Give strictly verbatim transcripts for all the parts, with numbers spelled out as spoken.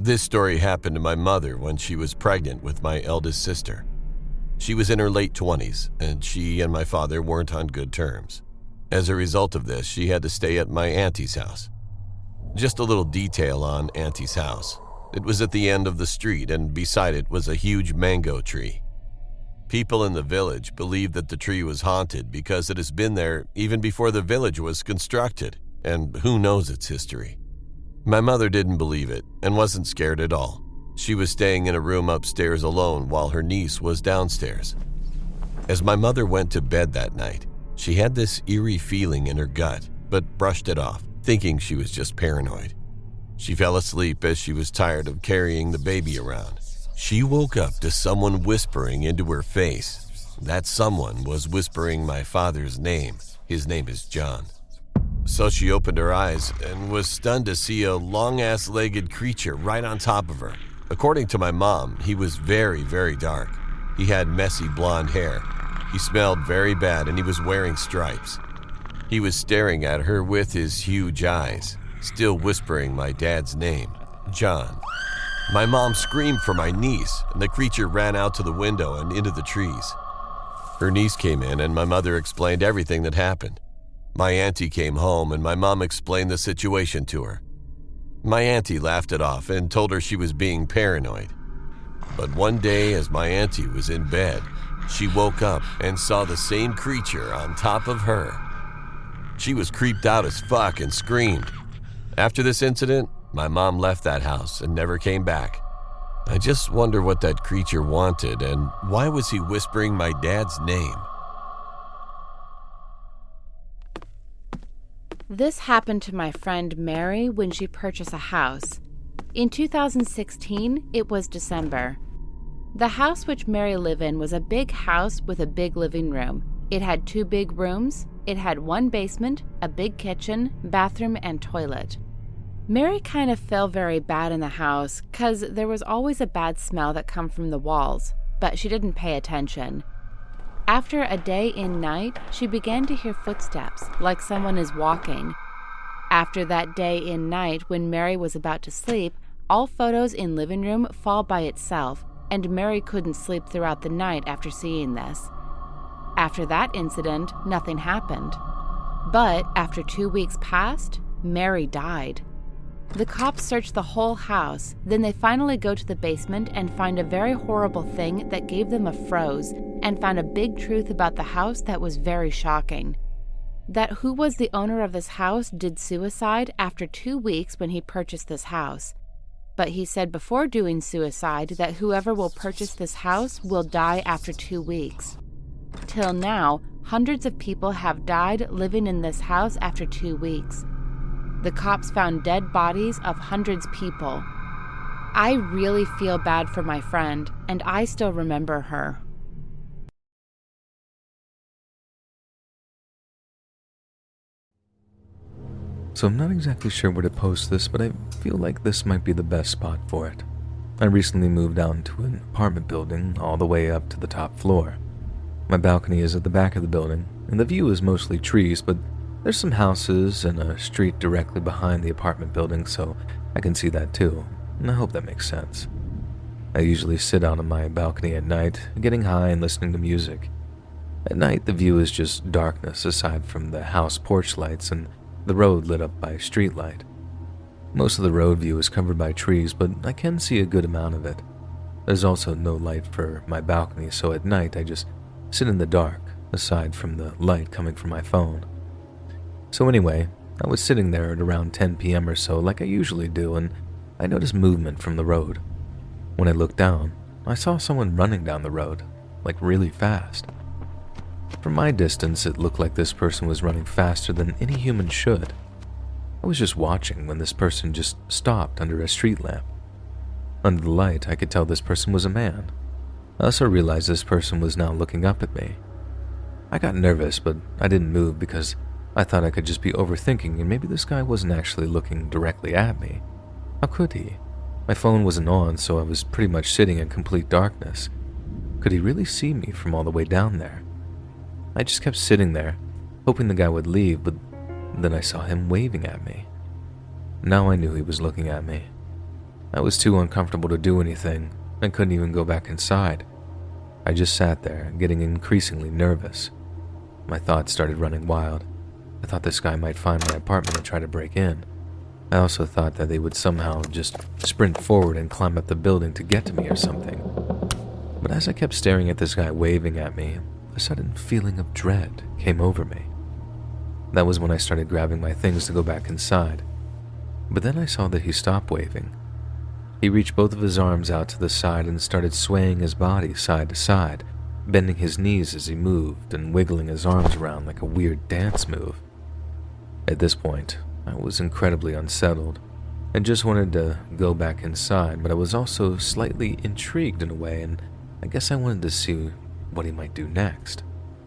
This story happened to my mother when she was pregnant with my eldest sister. She was in her late twenties, and she and my father weren't on good terms. As a result of this, she had to stay at my auntie's house. Just a little detail on Auntie's house. It was at the end of the street, and beside it was a huge mango tree. People in the village believed that the tree was haunted because it has been there even before the village was constructed, and who knows its history. My mother didn't believe it and wasn't scared at all. She was staying in a room upstairs alone while her niece was downstairs. As my mother went to bed that night, she had this eerie feeling in her gut, but brushed it off, thinking she was just paranoid. She fell asleep as she was tired of carrying the baby around. She woke up to someone whispering into her face. That someone was whispering my father's name. His name is John. So she opened her eyes and was stunned to see a long-ass-legged creature right on top of her. According to my mom, he was very, very dark. He had messy blonde hair. He smelled very bad, and he was wearing stripes. He was staring at her with his huge eyes, still whispering my dad's name, John. My mom screamed for my niece, and the creature ran out to the window and into the trees. Her niece came in, and my mother explained everything that happened. My auntie came home, and my mom explained the situation to her. My auntie laughed it off and told her she was being paranoid. But one day, as my auntie was in bed, she woke up and saw the same creature on top of her. She was creeped out as fuck and screamed. After this incident, my mom left that house and never came back. I just wonder what that creature wanted and why was he whispering my dad's name? This happened to my friend Mary when she purchased a house. In two thousand sixteen, it was December. The house which Mary lived in was a big house with a big living room. It had two big rooms. It had one basement, a big kitchen, bathroom, and toilet. Mary kind of felt very bad in the house because there was always a bad smell that come from the walls, but she didn't pay attention. After a day and night, she began to hear footsteps, like someone is walking. After that day and night, when Mary was about to sleep, all photos in living room fall by itself, and Mary couldn't sleep throughout the night after seeing this. After that incident, nothing happened. But after two weeks passed, Mary died. The cops searched the whole house, then they finally go to the basement and find a very horrible thing that gave them a froze, and found a big truth about the house that was very shocking. That who was the owner of this house did suicide after two weeks when he purchased this house. But he said before doing suicide that whoever will purchase this house will die after two weeks. Till now, hundreds of people have died living in this house after two weeks. The cops found dead bodies of hundreds of people. I really feel bad for my friend, and I still remember her. So I'm not exactly sure where to post this, but I feel like this might be the best spot for it. I recently moved down to an apartment building all the way up to the top floor. My balcony is at the back of the building, and the view is mostly trees, but there's some houses and a street directly behind the apartment building, so I can see that too, and I hope that makes sense. I usually sit out on my balcony at night, getting high and listening to music. At night, the view is just darkness aside from the house porch lights and the road lit up by a street light. Most of the road view is covered by trees, but I can see a good amount of it. There's also no light for my balcony, so at night I just sit in the dark, aside from the light coming from my phone. So anyway, I was sitting there at around ten p.m. or so, like I usually do, and I noticed movement from the road. When I looked down, I saw someone running down the road, like really fast. From my distance, it looked like this person was running faster than any human should. I was just watching when this person just stopped under a street lamp. Under the light, I could tell this person was a man. I also realized this person was now looking up at me. I got nervous, but I didn't move because I thought I could just be overthinking and maybe this guy wasn't actually looking directly at me. How could he? My phone wasn't on, so I was pretty much sitting in complete darkness. Could he really see me from all the way down there? I just kept sitting there, hoping the guy would leave, but then I saw him waving at me. Now I knew he was looking at me. I was too uncomfortable to do anything. I couldn't even go back inside. I just sat there, getting increasingly nervous. My thoughts started running wild. I thought this guy might find my apartment and try to break in. I also thought that they would somehow just sprint forward and climb up the building to get to me or something. But as I kept staring at this guy waving at me, a sudden feeling of dread came over me. That was when I started grabbing my things to go back inside. But then I saw that he stopped waving. He reached both of his arms out to the side and started swaying his body side to side, bending his knees as he moved and wiggling his arms around like a weird dance move. At this point, I was incredibly unsettled and just wanted to go back inside, but I was also slightly intrigued in a way, and I guess I wanted to see what he might do next.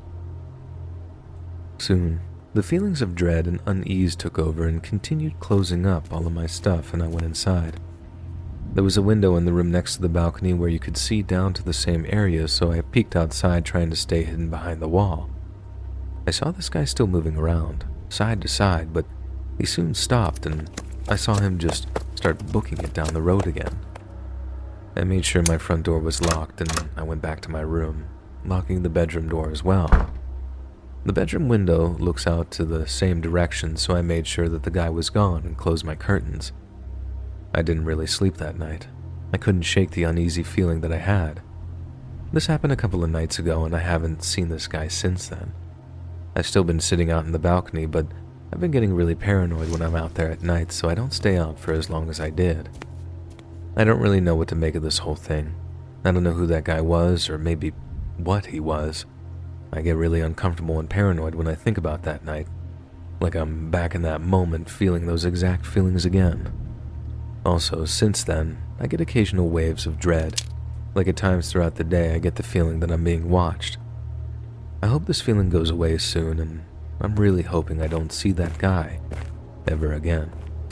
Soon, the feelings of dread and unease took over and continued closing up all of my stuff, and I went inside. There was a window in the room next to the balcony where you could see down to the same area, so I peeked outside trying to stay hidden behind the wall. I saw this guy still moving around, side to side, but he soon stopped and I saw him just start booking it down the road again. I made sure my front door was locked and I went back to my room, locking the bedroom door as well. The bedroom window looks out to the same direction, so I made sure that the guy was gone and closed my curtains. I didn't really sleep that night. I couldn't shake the uneasy feeling that I had. This happened a couple of nights ago and I haven't seen this guy since then. I've still been sitting out in the balcony, but I've been getting really paranoid when I'm out there at night, so I don't stay out for as long as I did. I don't really know what to make of this whole thing. I don't know who that guy was, or maybe what he was. I get really uncomfortable and paranoid when I think about that night, like I'm back in that moment feeling those exact feelings again. Also, since then, I get occasional waves of dread. Like at times throughout the day, I get the feeling that I'm being watched. I hope this feeling goes away soon, and I'm really hoping I don't see that guy ever again.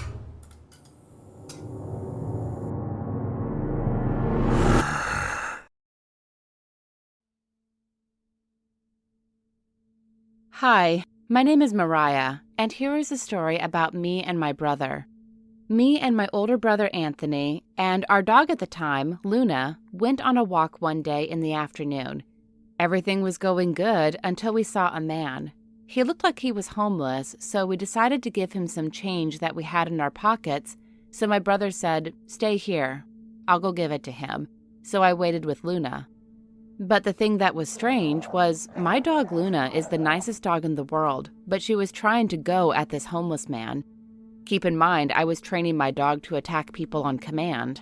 Hi, my name is Mariah, and here is a story about me and my brother. Me and my older brother Anthony, and our dog at the time, Luna, went on a walk one day in the afternoon. Everything was going good until we saw a man. He looked like he was homeless, so we decided to give him some change that we had in our pockets, so my brother said, "Stay here. I'll go give it to him." So I waited with Luna. But the thing that was strange was my dog Luna is the nicest dog in the world, but she was trying to go at this homeless man. Keep in mind, I was training my dog to attack people on command.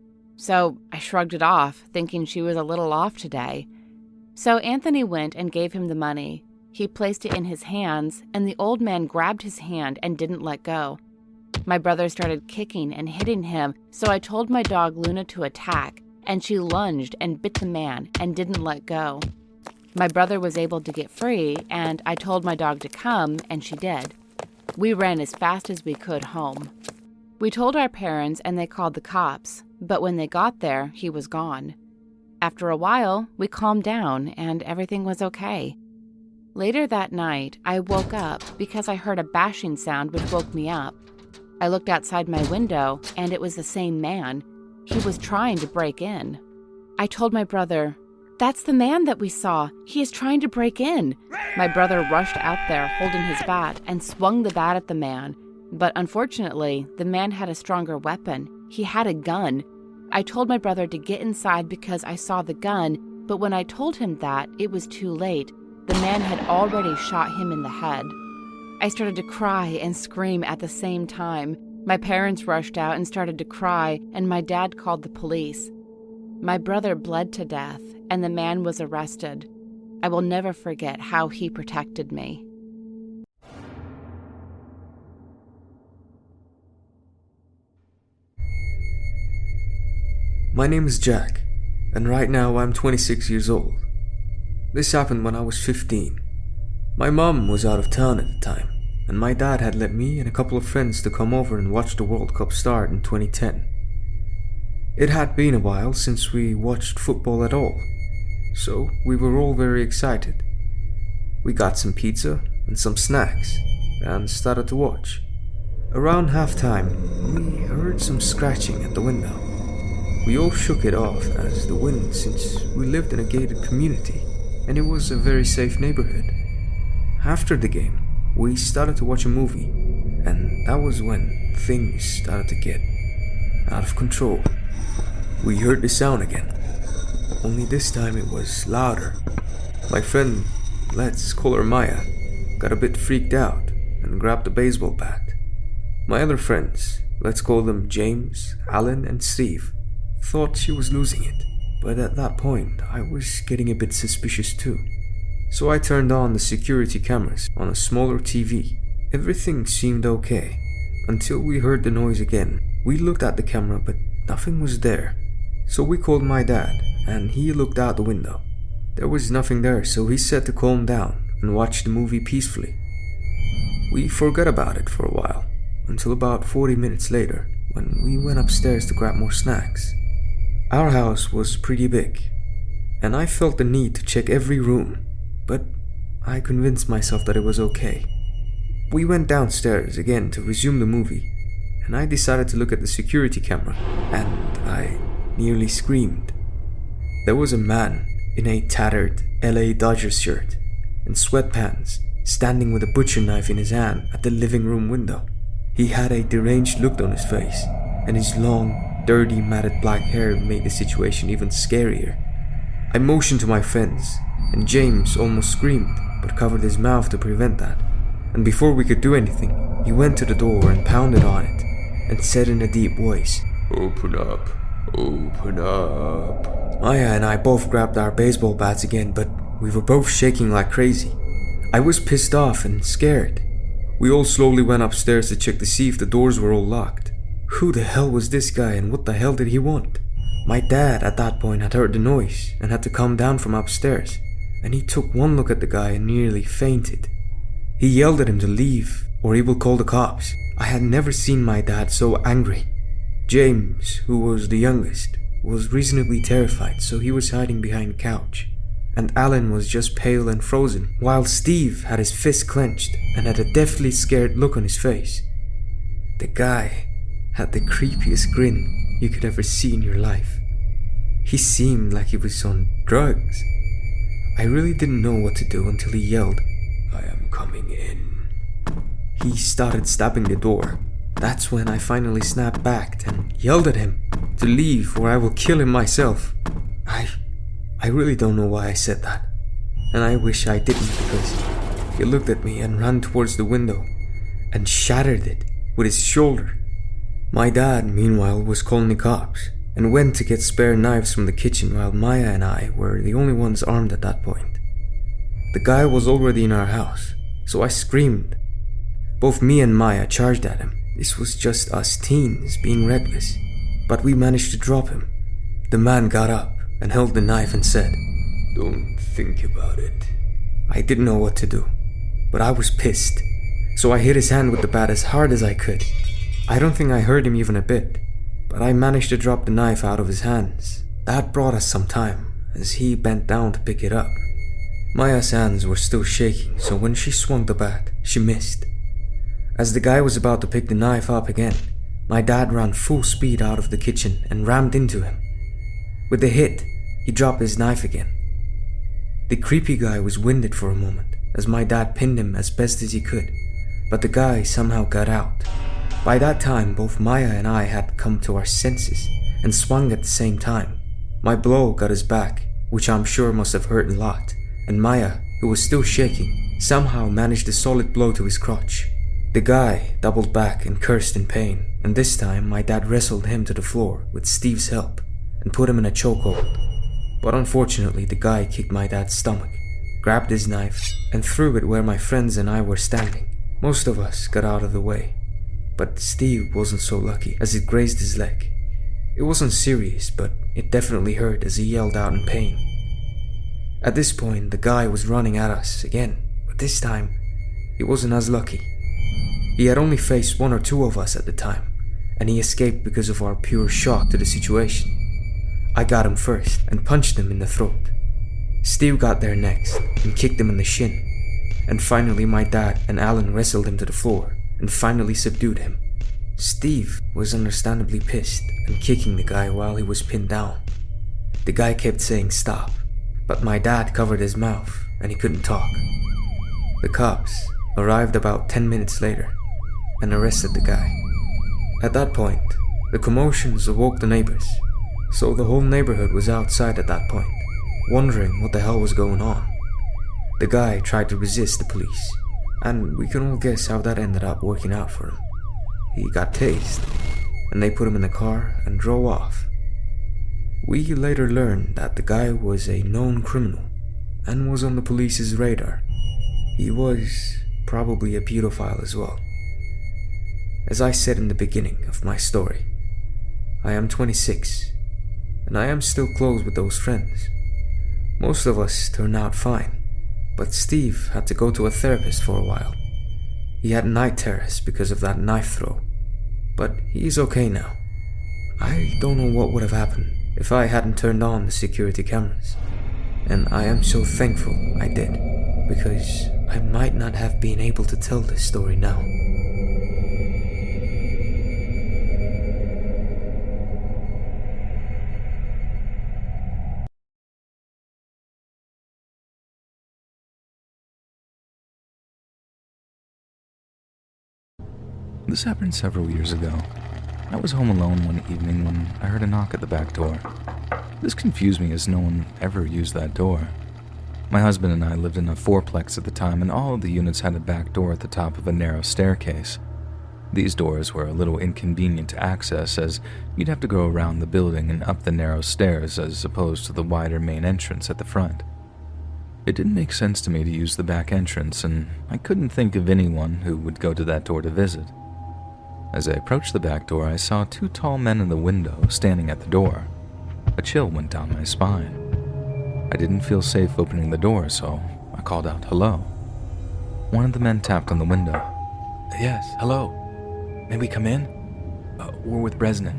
So I shrugged it off, thinking she was a little off today. So Anthony went and gave him the money. He placed it in his hands, and the old man grabbed his hand and didn't let go. My brother started kicking and hitting him, so I told my dog Luna to attack, and she lunged and bit the man and didn't let go. My brother was able to get free, and I told my dog to come, and she did. We ran as fast as we could home. We told our parents, and they called the cops, but when they got there, he was gone. After a while, we calmed down, and everything was okay. Later that night, I woke up because I heard a bashing sound which woke me up. I looked outside my window, and it was the same man. He was trying to break in. I told my brother, "That's the man that we saw. He is trying to break in." My brother rushed out there holding his bat and swung the bat at the man. But unfortunately, the man had a stronger weapon. He had a gun. I told my brother to get inside because I saw the gun, but when I told him that, it was too late. The man had already shot him in the head. I started to cry and scream at the same time. My parents rushed out and started to cry, and my dad called the police. My brother bled to death, and the man was arrested. I will never forget how he protected me. My name is Jack, and right now I'm twenty-six years old. This happened when I was fifteen. My mom was out of town at the time, and my dad had let me and a couple of friends to come over and watch the World Cup start in twenty ten. It had been a while since we watched football at all, so we were all very excited. We got some pizza and some snacks, and started to watch. Around halftime, we heard some scratching at the window. We all shook it off as the wind, since we lived in a gated community and it was a very safe neighborhood. After the game, we started to watch a movie, and that was when things started to get out of control. We heard the sound again, only this time it was louder. My friend, let's call her Maya, got a bit freaked out and grabbed a baseball bat. My other friends, let's call them James, Alan, and Steve, thought she was losing it, but at that point I was getting a bit suspicious too. So I turned on the security cameras on a smaller T V. Everything seemed okay, until we heard the noise again. We looked at the camera, but nothing was there. So we called my dad, and he looked out the window. There was nothing there, so he said to calm down and watch the movie peacefully. We forgot about it for a while, until about forty minutes later, when we went upstairs to grab more snacks. Our house was pretty big, and I felt the need to check every room, but I convinced myself that it was okay. We went downstairs again to resume the movie, and I decided to look at the security camera, and I nearly screamed. There was a man in a tattered L A Dodgers shirt and sweatpants standing with a butcher knife in his hand at the living room window. He had a deranged look on his face, and his long, dirty, matted black hair made the situation even scarier. I motioned to my friends, and James almost screamed, but covered his mouth to prevent that. And before we could do anything, he went to the door and pounded on it, and said in a deep voice, "Open up, open up." Maya and I both grabbed our baseball bats again, but we were both shaking like crazy. I was pissed off and scared. We all slowly went upstairs to check to see if the doors were all locked. Who the hell was this guy, and what the hell did he want? My dad at that point had heard the noise and had to come down from upstairs, and he took one look at the guy and nearly fainted. He yelled at him to leave or he will call the cops. I had never seen my dad so angry. James, who was the youngest, was reasonably terrified, so he was hiding behind the couch. And Alan was just pale and frozen, while Steve had his fist clenched and had a deathly scared look on his face. The guy had the creepiest grin you could ever see in your life. He seemed like he was on drugs. I really didn't know what to do until he yelled, "I am coming in." He started stabbing the door. That's when I finally snapped back and yelled at him to leave or I will kill him myself. I... I really don't know why I said that, and I wish I didn't, because he looked at me and ran towards the window and shattered it with his shoulder. My dad, meanwhile, was calling the cops and went to get spare knives from the kitchen, while Maya and I were the only ones armed at that point. The guy was already in our house, so I screamed. Both me and Maya charged at him. This was just us teens being reckless, but we managed to drop him. The man got up and held the knife and said, "Don't think about it." I didn't know what to do, but I was pissed, so I hit his hand with the bat as hard as I could. I don't think I hurt him even a bit, but I managed to drop the knife out of his hands. That brought us some time, as he bent down to pick it up. Maya's hands were still shaking, so when she swung the bat, she missed. As the guy was about to pick the knife up again, my dad ran full speed out of the kitchen and rammed into him. With the hit, he dropped his knife again. The creepy guy was winded for a moment, as my dad pinned him as best as he could, but the guy somehow got out. By that time, both Maya and I had come to our senses and swung at the same time. My blow got his back, which I'm sure must have hurt a lot, and Maya, who was still shaking, somehow managed a solid blow to his crotch. The guy doubled back and cursed in pain, and this time my dad wrestled him to the floor with Steve's help and put him in a chokehold. But unfortunately, the guy kicked my dad's stomach, grabbed his knife, and threw it where my friends and I were standing. Most of us got out of the way, but Steve wasn't so lucky, as it grazed his leg. It wasn't serious, but it definitely hurt as he yelled out in pain. At this point, the guy was running at us again, but this time, he wasn't as lucky. He had only faced one or two of us at the time, and he escaped because of our pure shock to the situation. I got him first and punched him in the throat. Steve got there next and kicked him in the shin. And finally my dad and Alan wrestled him to the floor and finally subdued him. Steve was understandably pissed and kicking the guy while he was pinned down. The guy kept saying stop, but my dad covered his mouth and he couldn't talk. The cops arrived about ten minutes later and arrested the guy. At that point, the commotions awoke the neighbors, so the whole neighborhood was outside at that point, wondering what the hell was going on. The guy tried to resist the police, and we can all guess how that ended up working out for him. He got tased, and they put him in the car and drove off. We later learned that the guy was a known criminal and was on the police's radar. He was probably a pedophile as well. As I said in the beginning of my story, I am twenty-six, and I am still close with those friends. Most of us turned out fine, but Steve had to go to a therapist for a while. He had night terrors because of that knife throw, but he's okay now. I don't know what would have happened if I hadn't turned on the security cameras, and I am so thankful I did, because I might not have been able to tell this story now. This happened several years ago. I was home alone one evening when I heard a knock at the back door. This confused me as no one ever used that door. My husband and I lived in a fourplex at the time, and all of the units had a back door at the top of a narrow staircase. These doors were a little inconvenient to access, as you'd have to go around the building and up the narrow stairs as opposed to the wider main entrance at the front. It didn't make sense to me to use the back entrance, and I couldn't think of anyone who would go to that door to visit. As I approached the back door, I saw two tall men in the window standing at the door. A chill went down my spine. I didn't feel safe opening the door, so I called out, "Hello." One of the men tapped on the window. "Yes, hello. May we come in? Uh, we're with Bresnan."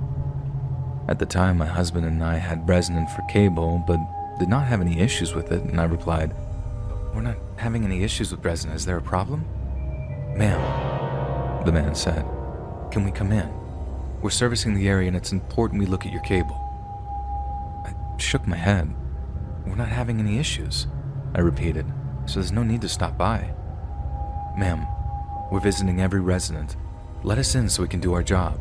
At the time, my husband and I had Bresnan for cable, but did not have any issues with it, and I replied, "We're not having any issues with Bresnan. Is there a problem?" "Ma'am," the man said, "can we come in? We're servicing the area and it's important we look at your cable." I shook my head. "We're not having any issues," I repeated, "so there's no need to stop by." "Ma'am, we're visiting every resident. Let us in so we can do our job."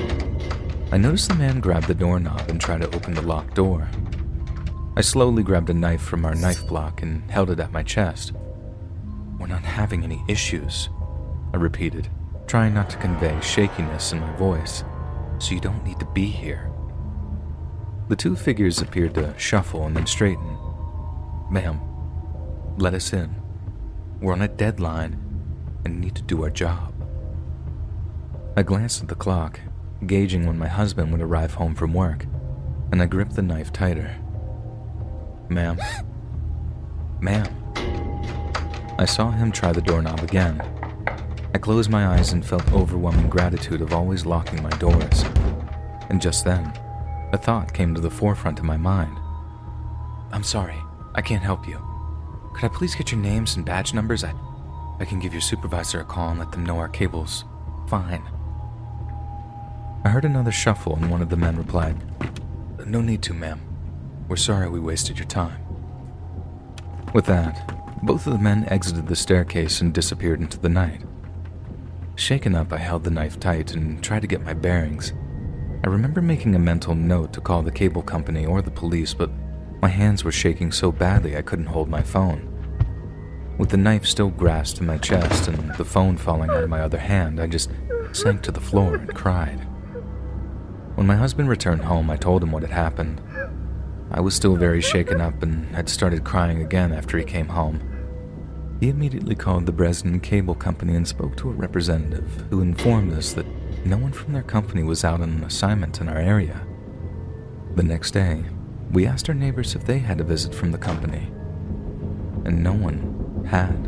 I noticed the man grab the doorknob and try to open the locked door. I slowly grabbed a knife from our knife block and held it at my chest. "We're not having any issues," I repeated, trying not to convey shakiness in my voice, "so you don't need to be here." The two figures appeared to shuffle and then straighten. "Ma'am, let us in. We're on a deadline and need to do our job." I glanced at the clock, gauging when my husband would arrive home from work, and I gripped the knife tighter. "Ma'am, ma'am." I saw him try the doorknob again. I closed my eyes and felt overwhelming gratitude of always locking my doors. And just then, a thought came to the forefront of my mind. "I'm sorry, I can't help you. Could I please get your names and badge numbers? I, I can give your supervisor a call and let them know our cable's fine." I heard another shuffle and one of the men replied, "No need to, ma'am. We're sorry we wasted your time." With that, both of the men exited the staircase and disappeared into the night. Shaken up, I held the knife tight and tried to get my bearings. I remember making a mental note to call the cable company or the police, but my hands were shaking so badly I couldn't hold my phone. With the knife still grasped in my chest and the phone falling out of my other hand, I just sank to the floor and cried. When my husband returned home, I told him what had happened. I was still very shaken up and had started crying again after he came home. He immediately called the Bresnan Cable Company and spoke to a representative who informed us that no one from their company was out on an assignment in our area. The next day, we asked our neighbors if they had a visit from the company, and no one had.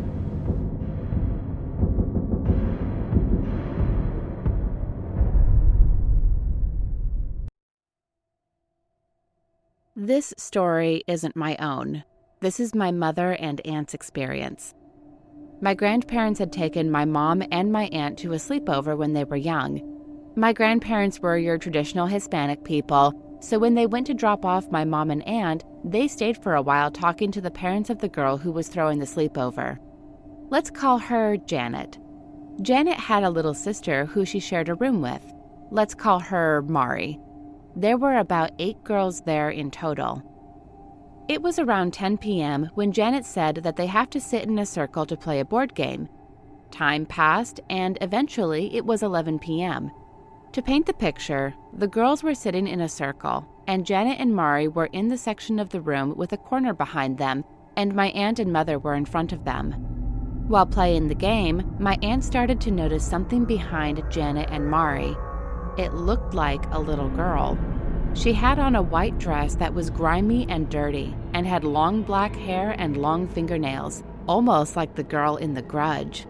This story isn't my own. This is my mother and aunt's experience. My grandparents had taken my mom and my aunt to a sleepover when they were young, My grandparents were your traditional Hispanic people, so when they went to drop off my mom and aunt, they stayed for a while talking to the parents of the girl who was throwing the sleepover. Let's call her Janet. Janet had a little sister who she shared a room with. Let's call her Mari. There were about eight girls there in total. It was around ten p.m. when Janet said that they have to sit in a circle to play a board game. Time passed, and eventually it was eleven p.m. To paint the picture, the girls were sitting in a circle, and Janet and Mari were in the section of the room with a corner behind them, and my aunt and mother were in front of them. While playing the game, my aunt started to notice something behind Janet and Mari. It looked like a little girl. She had on a white dress that was grimy and dirty, and had long black hair and long fingernails, almost like the girl in The Grudge.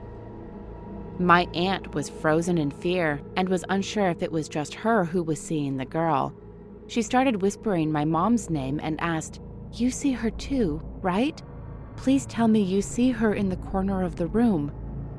My aunt was frozen in fear and was unsure if it was just her who was seeing the girl. She started whispering my mom's name and asked, "You see her too, right? Please tell me you see her in the corner of the room."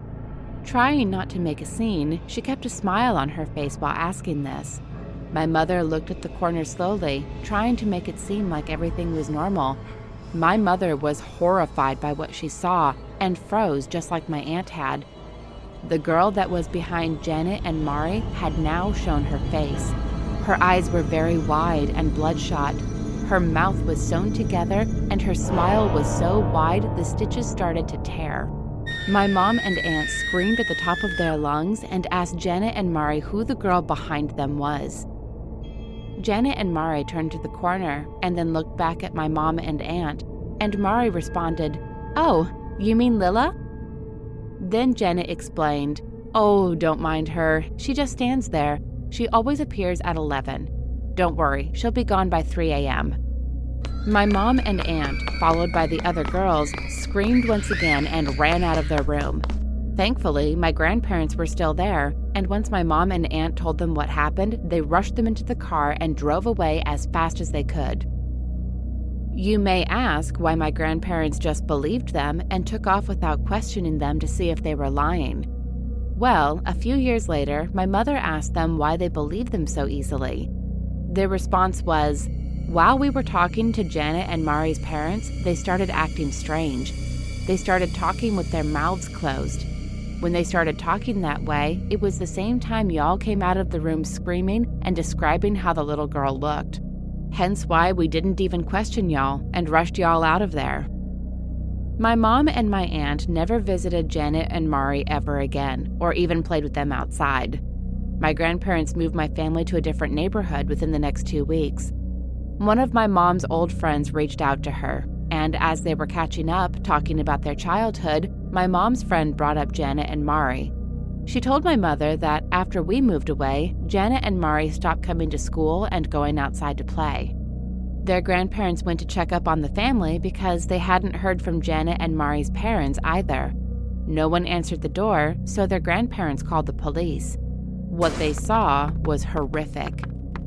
Trying not to make a scene, she kept a smile on her face while asking this. My mother looked at the corner slowly, trying to make it seem like everything was normal. My mother was horrified by what she saw and froze just like my aunt had. The girl that was behind Janet and Mari had now shown her face. Her eyes were very wide and bloodshot. Her mouth was sewn together, and her smile was so wide the stitches started to tear. My mom and aunt screamed at the top of their lungs and asked Janet and Mari who the girl behind them was. Janet and Mari turned to the corner and then looked back at my mom and aunt, and Mari responded, "Oh, you mean Lila?" Then Janet explained, "Oh, don't mind her. She just stands there. She always appears at eleven. Don't worry, she'll be gone by three a.m. My mom and aunt, followed by the other girls, screamed once again and ran out of their room. Thankfully, my grandparents were still there, and once my mom and aunt told them what happened, they rushed them into the car and drove away as fast as they could. You may ask why my grandparents just believed them and took off without questioning them to see if they were lying. Well, a few years later, my mother asked them why they believed them so easily. Their response was, "While we were talking to Janet and Mari's parents, they started acting strange. They started talking with their mouths closed. When they started talking that way, it was the same time y'all came out of the room screaming and describing how the little girl looked. Hence why we didn't even question y'all and rushed y'all out of there." My mom and my aunt never visited Janet and Mari ever again, or even played with them outside. My grandparents moved my family to a different neighborhood within the next two weeks. One of my mom's old friends reached out to her, and as they were catching up, talking about their childhood, my mom's friend brought up Janet and Mari. She told my mother that after we moved away, Janet and Mari stopped coming to school and going outside to play. Their grandparents went to check up on the family because they hadn't heard from Janet and Mari's parents either. No one answered the door, so their grandparents called the police. What they saw was horrific.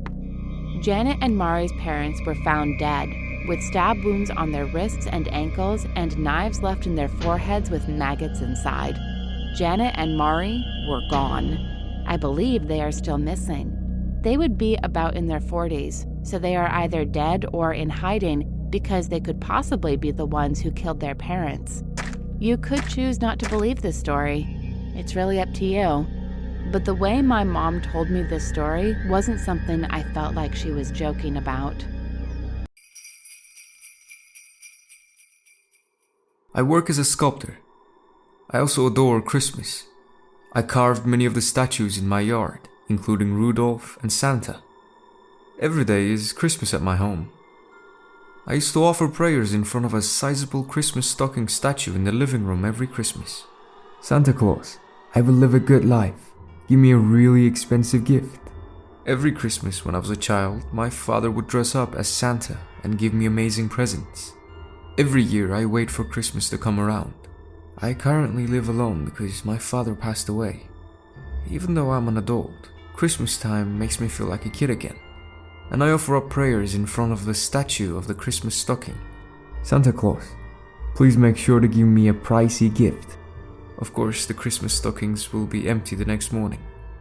Janet and Mari's parents were found dead, with stab wounds on their wrists and ankles and knives left in their foreheads with maggots inside. Janet and Mari were gone. I believe they are still missing. They would be about in their forties, so they are either dead or in hiding because they could possibly be the ones who killed their parents. You could choose not to believe this story. It's really up to you. But the way my mom told me this story wasn't something I felt like she was joking about. I work as a sculptor. I also adore Christmas. I carved many of the statues in my yard, including Rudolph and Santa. Every day is Christmas at my home. I used to offer prayers in front of a sizable Christmas stocking statue in the living room every Christmas. "Santa Claus, I will live a good life. Give me a really expensive gift." Every Christmas when I was a child, my father would dress up as Santa and give me amazing presents. Every year I wait for Christmas to come around. I currently live alone because my father passed away. Even though I'm an adult, Christmas time makes me feel like a kid again. And I offer up prayers in front of the statue of the Christmas stocking. "Santa Claus, please make sure to give me a pricey gift." Of course, the Christmas stockings will be empty the next morning.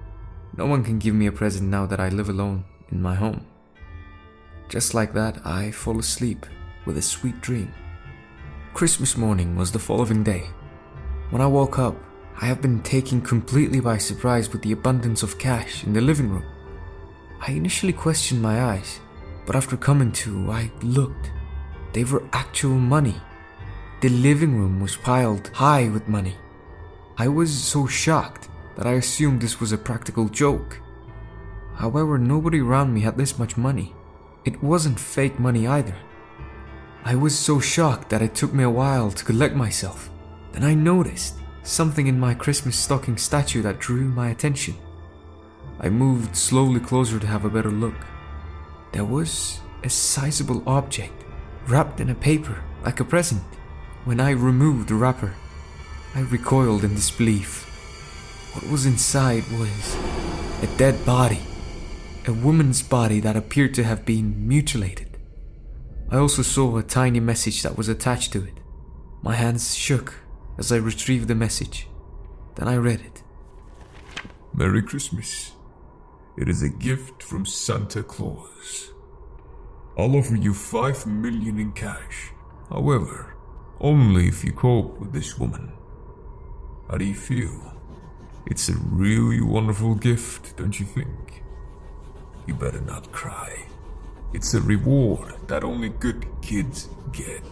No one can give me a present now that I live alone in my home. Just like that, I fall asleep with a sweet dream. Christmas morning was the following day. When I woke up, I have been taken completely by surprise with the abundance of cash in the living room. I initially questioned my eyes, but after coming to, I looked. They were actual money. The living room was piled high with money. I was so shocked that I assumed this was a practical joke. However, nobody around me had this much money. It wasn't fake money either. I was so shocked that it took me a while to collect myself. Then I noticed something in my Christmas stocking statue that drew my attention. I moved slowly closer to have a better look. There was a sizable object wrapped in a paper like a present. When I removed the wrapper, I recoiled in disbelief. What was inside was a dead body, a woman's body that appeared to have been mutilated. I also saw a tiny message that was attached to it. My hands shook as I retrieved the message. Then I read it. Merry Christmas. It is a gift from Santa Claus. I'll offer you five million in cash. However, only if you cope with this woman. How do you feel? It's a really wonderful gift, don't you think? You better not cry. It's a reward that only good kids get.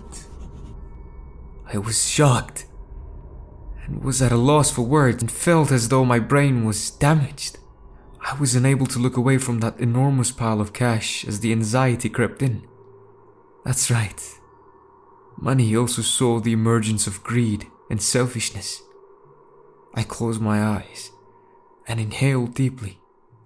I was shocked and was at a loss for words and felt as though my brain was damaged. I was unable to look away from that enormous pile of cash as the anxiety crept in. That's right. Money also saw the emergence of greed and selfishness. I closed my eyes and inhaled deeply.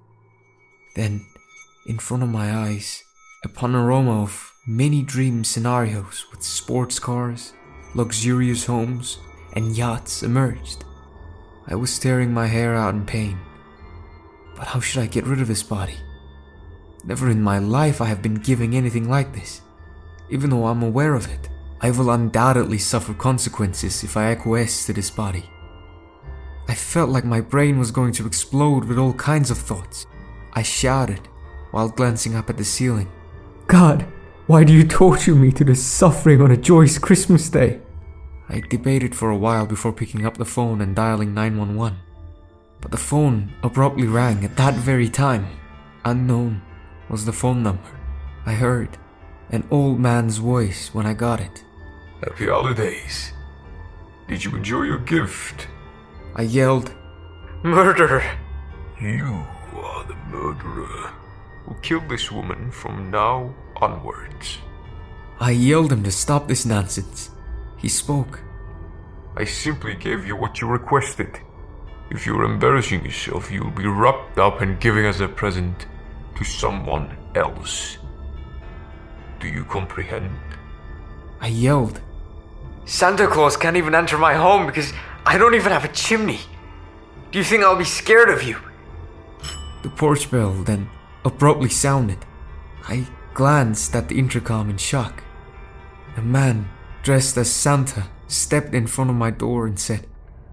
Then, in front of my eyes, a panorama of many dream scenarios with sports cars, luxurious homes, and yachts emerged. I was tearing my hair out in pain. But how should I get rid of this body? Never in my life I have been giving anything like this. Even though I'm aware of it, I will undoubtedly suffer consequences if I acquiesce to this body. I felt like my brain was going to explode with all kinds of thoughts. I shouted while glancing up at the ceiling. God, why do you torture me to this suffering on a joyous Christmas day? I debated for a while before picking up the phone and dialing nine one one. But the phone abruptly rang at that very time. Unknown was the phone number. I heard an old man's voice when I got it. Happy holidays. Did you enjoy your gift? I yelled, Murderer! You are the murderer who killed this woman from now onwards. I yelled him to stop this nonsense. He spoke. I simply gave you what you requested. If you're embarrassing yourself, you'll be wrapped up and given as a present to someone else. Do you comprehend? I yelled. Santa Claus can't even enter my home because I don't even have a chimney. Do you think I'll be scared of you? The porch bell then abruptly sounded. I glanced at the intercom in shock. A man dressed as Santa stepped in front of my door and said,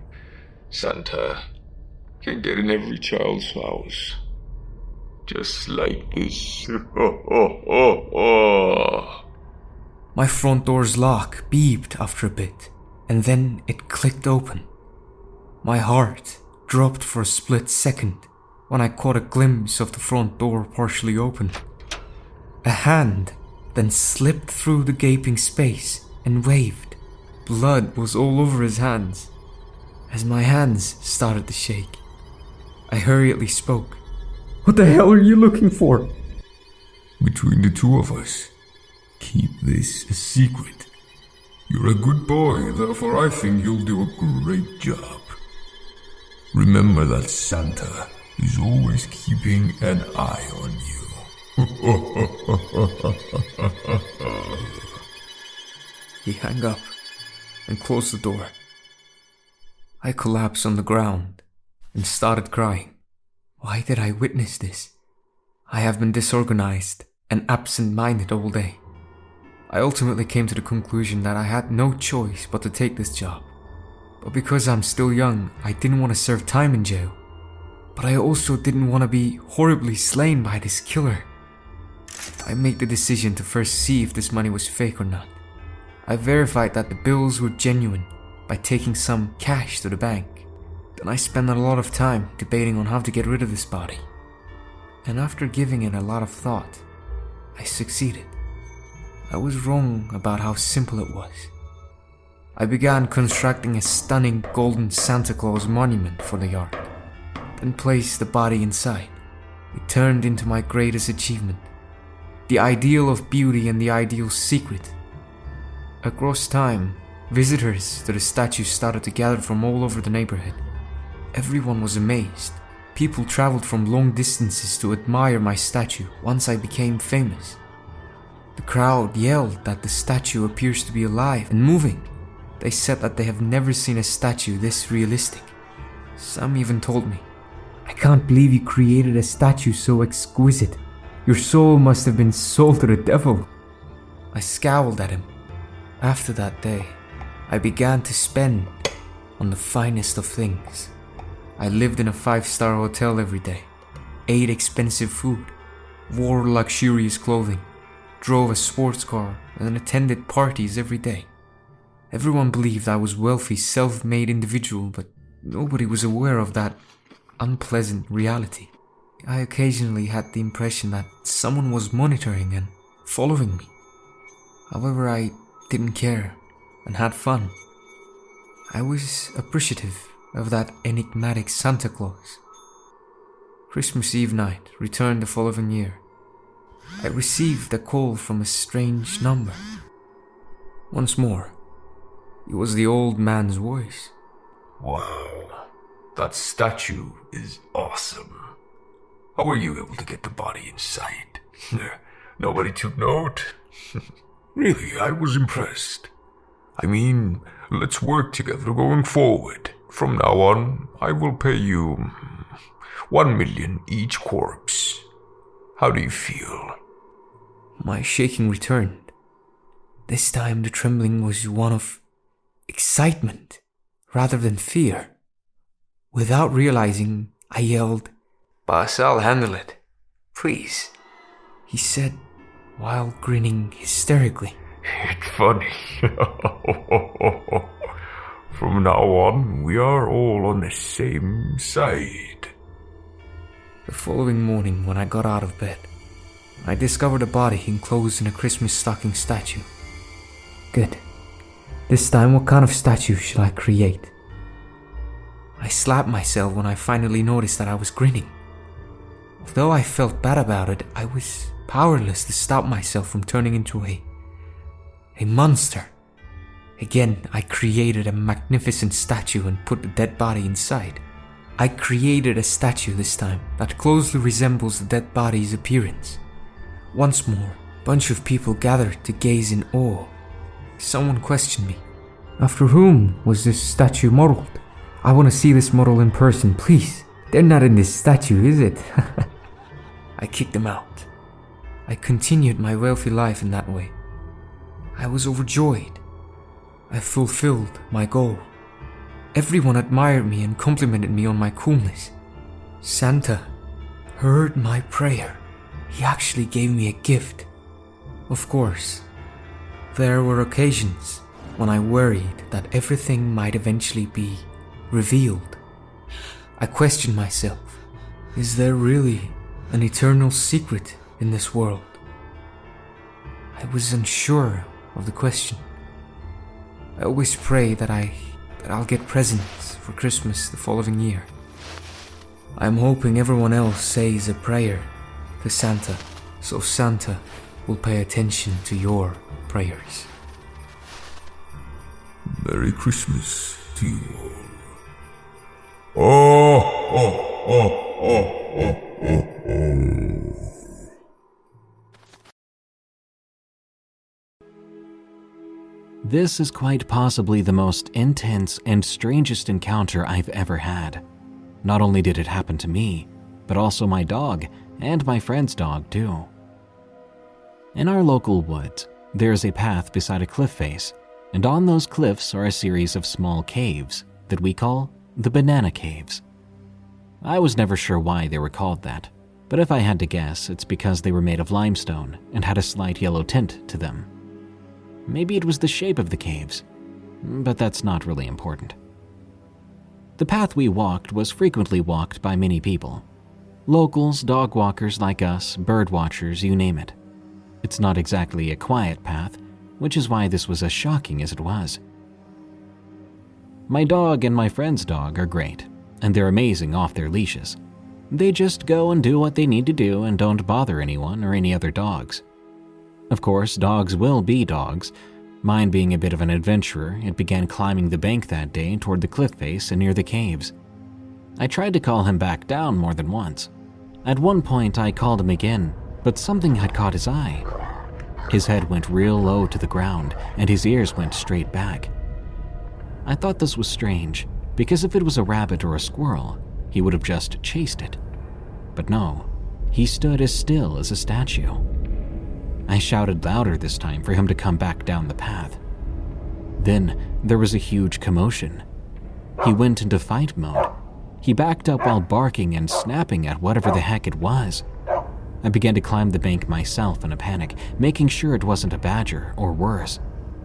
Santa can get in every child's house. Just like this. My front door's lock beeped after a bit, and then it clicked open. My heart dropped for a split second when I caught a glimpse of the front door partially open. A hand then slipped through the gaping space and waved. Blood was all over his hands. As my hands started to shake, I hurriedly spoke. What the hell are you looking for? Between the two of us, keep this a secret. You're a good boy, therefore I think you'll do a great job. Remember that Santa is always keeping an eye on you. He hung up and closed the door. I collapsed on the ground and started crying. Why did I witness this? I have been disorganized and absent-minded all day. I ultimately came to the conclusion that I had no choice but to take this job. But because I'm still young, I didn't want to serve time in jail. but I also didn't want to be horribly slain by this killer. I made the decision to first see if this money was fake or not. I verified that the bills were genuine by taking some cash to the bank. Then I spent a lot of time debating on how to get rid of this body. And after giving it a lot of thought, I succeeded. I was wrong about how simple it was. I began constructing a stunning golden Santa Claus monument for the yard, then placed the body inside. It turned into my greatest achievement, the ideal of beauty and the ideal secret. Across time, visitors to the statue started to gather from all over the neighborhood. Everyone was amazed. People traveled from long distances to admire my statue once I became famous. The crowd yelled that the statue appears to be alive and moving. They said that they have never seen a statue this realistic. Some even told me, "I can't believe you created a statue so exquisite. Your soul must have been sold to the devil." I scowled at him. After that day, I began to spend on the finest of things. I lived in a five-star hotel every day, ate expensive food, wore luxurious clothing, drove a sports car, and attended parties every day. Everyone believed I was a wealthy, self-made individual, but nobody was aware of that unpleasant reality. I occasionally had the impression that someone was monitoring and following me. However, I didn't care and had fun. I was appreciative of that enigmatic Santa Claus. Christmas Eve night returned the following year. I received a call from a strange number. Once more, it was the old man's voice. "Wow, that statue is awesome. How were you able to get the body inside? Nobody took note? Really, I was impressed. I mean, let's work together going forward. From now on, I will pay you one million each corpse. How do you feel?" My shaking returned. This time the trembling was one of excitement rather than fear. Without realizing, I yelled, "Boss, I'll handle it. Please," he said while grinning hysterically. "It's funny. From now on, we are all on the same side." The following morning, when I got out of bed, I discovered a body enclosed in a Christmas stocking statue. Good. This time, what kind of statue should I create? I slapped myself when I finally noticed that I was grinning. Although I felt bad about it, I was powerless to stop myself from turning into a... a monster. Again, I created a magnificent statue and put the dead body inside. I created a statue this time that closely resembles the dead body's appearance. Once more, a bunch of people gathered to gaze in awe. Someone questioned me. "After whom was this statue modeled? I want to see this model in person, please. They're not in this statue, is it?" I kicked them out. I continued my wealthy life in that way. I was overjoyed. I fulfilled my goal. Everyone admired me and complimented me on my coolness. Santa heard my prayer. He actually gave me a gift. Of course, there were occasions when I worried that everything might eventually be revealed. I questioned myself, is there really an eternal secret in this world? I was unsure of the question. I always pray that I that I'll get presents for Christmas the following year. I'm hoping everyone else says a prayer to Santa, so Santa will pay attention to your prayers. Merry Christmas to you all. Oh, oh, oh, oh, oh, oh, oh. This is quite possibly the most intense and strangest encounter I've ever had. Not only did it happen to me, but also my dog and my friend's dog too. In our local woods, there is a path beside a cliff face, and on those cliffs are a series of small caves that we call the Banana Caves. I was never sure why they were called that, but if I had to guess, it's because they were made of limestone and had a slight yellow tint to them. Maybe it was the shape of the caves, but that's not really important. The path we walked was frequently walked by many people. Locals, dog walkers like us, bird watchers, you name it. It's not exactly a quiet path, which is why this was as shocking as it was. My dog and my friend's dog are great, and they're amazing off their leashes. They just go and do what they need to do and don't bother anyone or any other dogs. Of course, dogs will be dogs. Mine being a bit of an adventurer, it began climbing the bank that day toward the cliff face and near the caves. I tried to call him back down more than once. At one point, I called him again, but something had caught his eye. His head went real low to the ground, and his ears went straight back. I thought this was strange, because if it was a rabbit or a squirrel, he would have just chased it. But no, he stood as still as a statue. I shouted louder this time for him to come back down the path. Then there was a huge commotion. He went into fight mode. He backed up while barking and snapping at whatever the heck it was. I began to climb the bank myself in a panic, making sure it wasn't a badger or worse.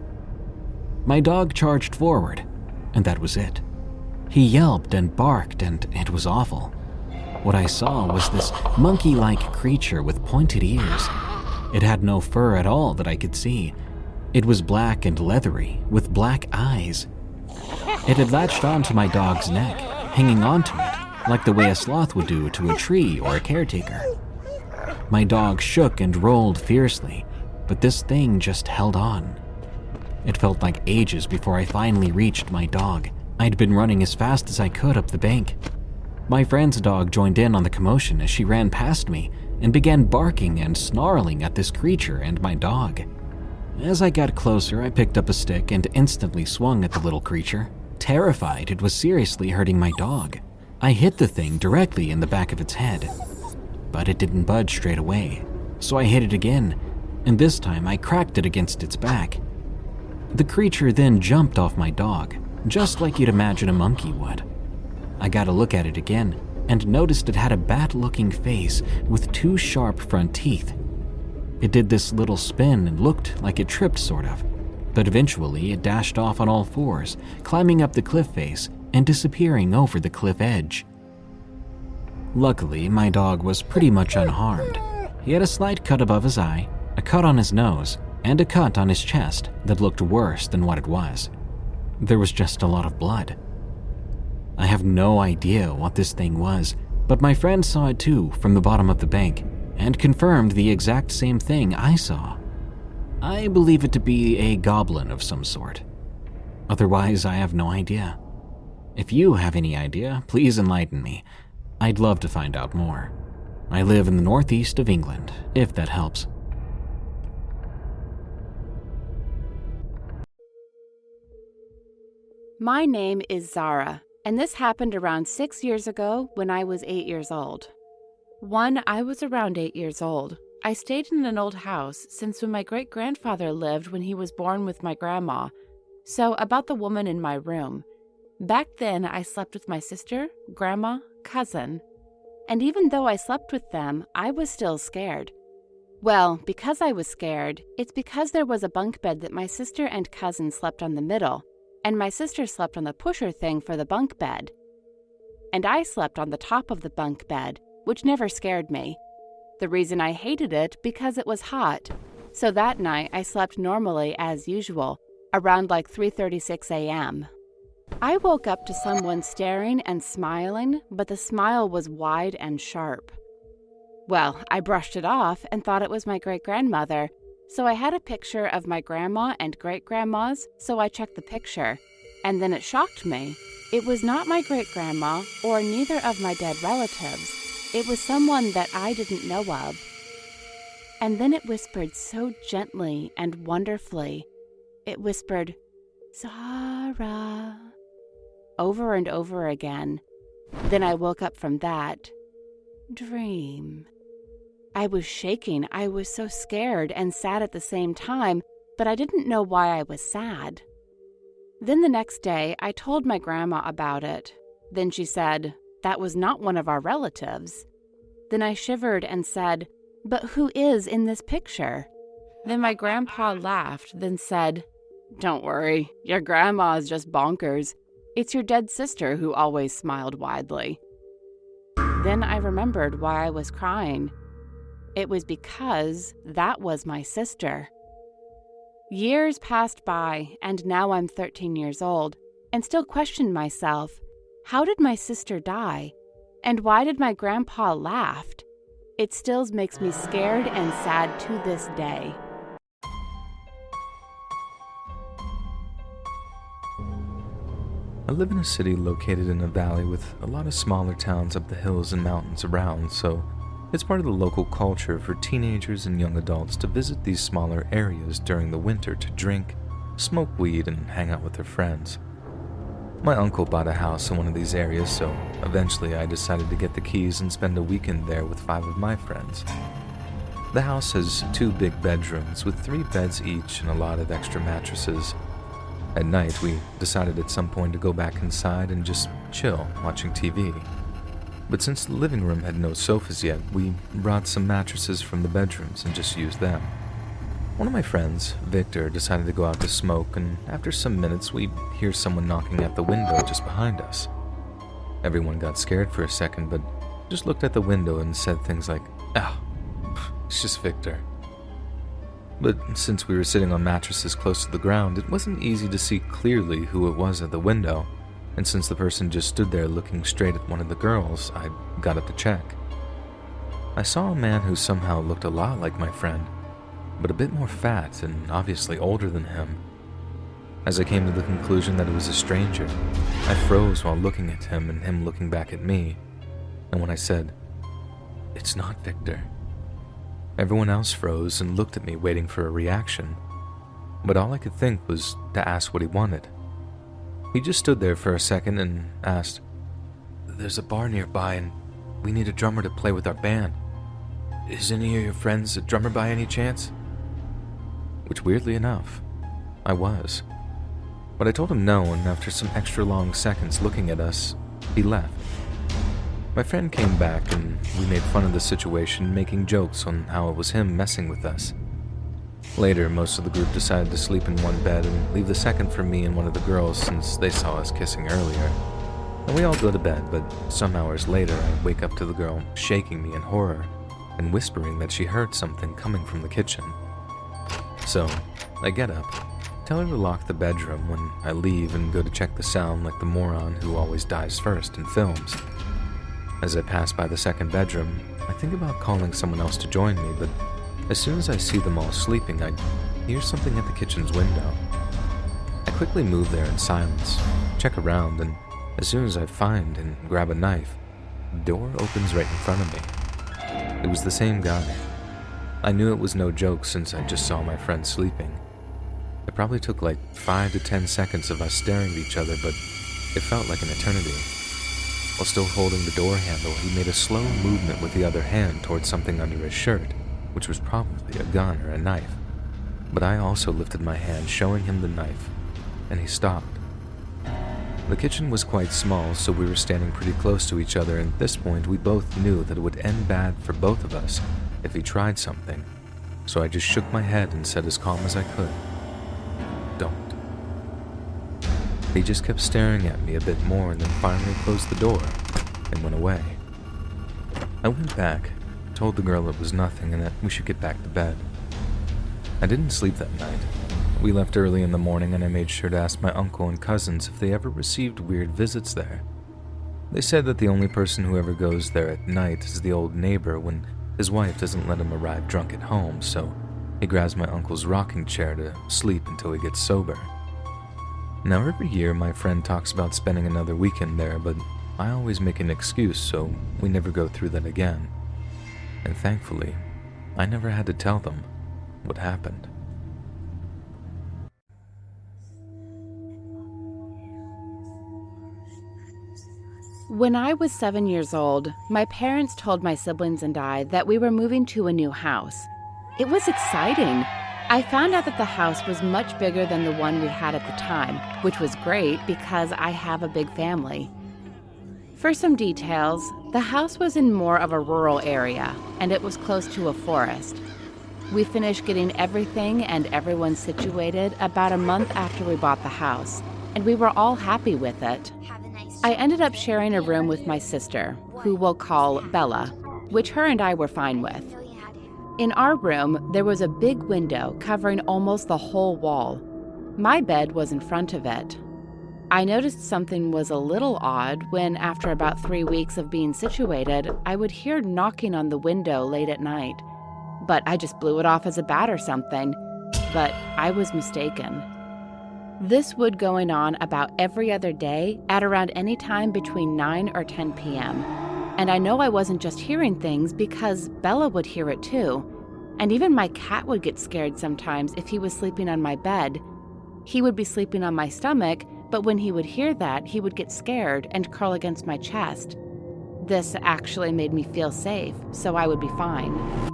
My dog charged forward, and that was it. He yelped and barked, and it was awful. What I saw was this monkey-like creature with pointed ears. It had no fur at all that I could see. It was black and leathery, with black eyes. It had latched onto my dog's neck, hanging onto it, like the way a sloth would do to a tree or a caretaker. My dog shook and rolled fiercely, but this thing just held on. It felt like ages before I finally reached my dog. I'd been running as fast as I could up the bank. My friend's dog joined in on the commotion as she ran past me and began barking and snarling at this creature and my dog. As I got closer, I picked up a stick and instantly swung at the little creature, terrified it was seriously hurting my dog. I hit the thing directly in the back of its head, but it didn't budge straight away, so I hit it again, and this time I cracked it against its back. The creature then jumped off my dog, just like you'd imagine a monkey would. I got a look at it again and noticed it had a bat-looking face with two sharp front teeth. It did this little spin and looked like it tripped sort of, but eventually it dashed off on all fours, climbing up the cliff face and disappearing over the cliff edge. Luckily, my dog was pretty much unharmed. He had a slight cut above his eye, a cut on his nose, and a cut on his chest that looked worse than what it was. There was just a lot of blood. I have no idea what this thing was, but my friend saw it too from the bottom of the bank and confirmed the exact same thing I saw. I believe it to be a goblin of some sort. Otherwise, I have no idea. If you have any idea, please enlighten me. I'd love to find out more. I live in the northeast of England, if that helps. My name is Zara, and this happened around six years ago when I was eight years old. One, I was around eight years old. I stayed in an old house since when my great-grandfather lived when he was born with my grandma, so about the woman in my room. Back then, I slept with my sister, grandma, cousin, and even though I slept with them, I was still scared. Well, because I was scared, it's because there was a bunk bed that my sister and cousin slept on the middle, and my sister slept on the pusher thing for the bunk bed. And I slept on the top of the bunk bed, which never scared me. The reason I hated it because it was hot. So that night I slept normally as usual, around like three thirty-six a.m. I woke up to someone staring and smiling, but the smile was wide and sharp. Well, I brushed it off and thought it was my great-grandmother, so I had a picture of my grandma and great-grandmas, so I checked the picture, and then it shocked me. It was not my great-grandma or neither of my dead relatives. It was someone that I didn't know of. And then it whispered so gently and wonderfully. It whispered, "Zara," over and over again. Then I woke up from that. Dream. I was shaking. I was so scared and sad at the same time, but I didn't know why I was sad. Then the next day, I told my grandma about it. Then she said, that was not one of our relatives. Then I shivered and said, "But who is in this picture?" Then my grandpa laughed, then said, "Don't worry, your grandma is just bonkers. It's your dead sister who always smiled widely." Then I remembered why I was crying. It was because that was my sister. Years passed by, and now I'm thirteen years old, and still question myself, how did my sister die? And why did my grandpa laugh? It still makes me scared and sad to this day. I live in a city located in a valley with a lot of smaller towns up the hills and mountains around, so it's part of the local culture for teenagers and young adults to visit these smaller areas during the winter to drink, smoke weed, and hang out with their friends. My uncle bought a house in one of these areas, so eventually I decided to get the keys and spend a weekend there with five of my friends. The house has two big bedrooms with three beds each and a lot of extra mattresses. At night, we decided at some point to go back inside and just chill, watching T V. But since the living room had no sofas yet, we brought some mattresses from the bedrooms and just used them. One of my friends, Victor, decided to go out to smoke, and after some minutes, we hear someone knocking at the window just behind us. Everyone got scared for a second, but just looked at the window and said things like, "Ah, it's just Victor." But since we were sitting on mattresses close to the ground, it wasn't easy to see clearly who it was at the window, and since the person just stood there looking straight at one of the girls, I got up to check. I saw a man who somehow looked a lot like my friend, but a bit more fat and obviously older than him. As I came to the conclusion that it was a stranger, I froze while looking at him and him looking back at me, and when I said, "It's not Victor," everyone else froze and looked at me waiting for a reaction, but all I could think was to ask what he wanted. He just stood there for a second and asked, "There's a bar nearby and we need a drummer to play with our band. Is any of your friends a drummer by any chance?" Which, weirdly enough, I was. But I told him no, and after some extra long seconds looking at us, he left. My friend came back and we made fun of the situation, making jokes on how it was him messing with us. Later, most of the group decided to sleep in one bed and leave the second for me and one of the girls since they saw us kissing earlier. And we all go to bed, but some hours later I wake up to the girl shaking me in horror and whispering that she heard something coming from the kitchen. So, I get up, tell her to lock the bedroom when I leave and go to check the sound like the moron who always dies first in films. As I pass by the second bedroom, I think about calling someone else to join me, but as soon as I see them all sleeping, I hear something at the kitchen's window. I quickly move there in silence, check around, and as soon as I find and grab a knife, the door opens right in front of me. It was the same guy. I knew it was no joke since I just saw my friend sleeping. It probably took like five to ten seconds of us staring at each other, but it felt like an eternity. While still holding the door handle, he made a slow movement with the other hand towards something under his shirt, which was probably a gun or a knife. But I also lifted my hand, showing him the knife, and he stopped. The kitchen was quite small, so we were standing pretty close to each other, and at this point we both knew that it would end bad for both of us if he tried something. So I just shook my head and said as calm as I could, "Don't." He just kept staring at me a bit more and then finally closed the door and went away. I went back, told the girl it was nothing and that we should get back to bed. I didn't sleep that night. We left early in the morning and I made sure to ask my uncle and cousins if they ever received weird visits there. They said that the only person who ever goes there at night is the old neighbor when his wife doesn't let him arrive drunk at home, so he grabs my uncle's rocking chair to sleep until he gets sober. Now every year my friend talks about spending another weekend there, but I always make an excuse, so we never go through that again. And thankfully, I never had to tell them what happened. When I was seven years old, my parents told my siblings and I that we were moving to a new house. It was exciting. I found out that the house was much bigger than the one we had at the time, which was great because I have a big family. For some details, the house was in more of a rural area, and it was close to a forest. We finished getting everything and everyone situated about a month after we bought the house, and we were all happy with it. I ended up sharing a room with my sister, who we'll call Bella, which her and I were fine with. In our room, there was a big window covering almost the whole wall. My bed was in front of it. I noticed something was a little odd when, after about three weeks of being situated, I would hear knocking on the window late at night. But I just blew it off as a bat or something. But I was mistaken. This would going on about every other day at around any time between nine or ten p.m. And I know I wasn't just hearing things because Bella would hear it too. And even my cat would get scared sometimes if he was sleeping on my bed. He would be sleeping on my stomach, but when he would hear that, he would get scared and curl against my chest. This actually made me feel safe, so I would be fine.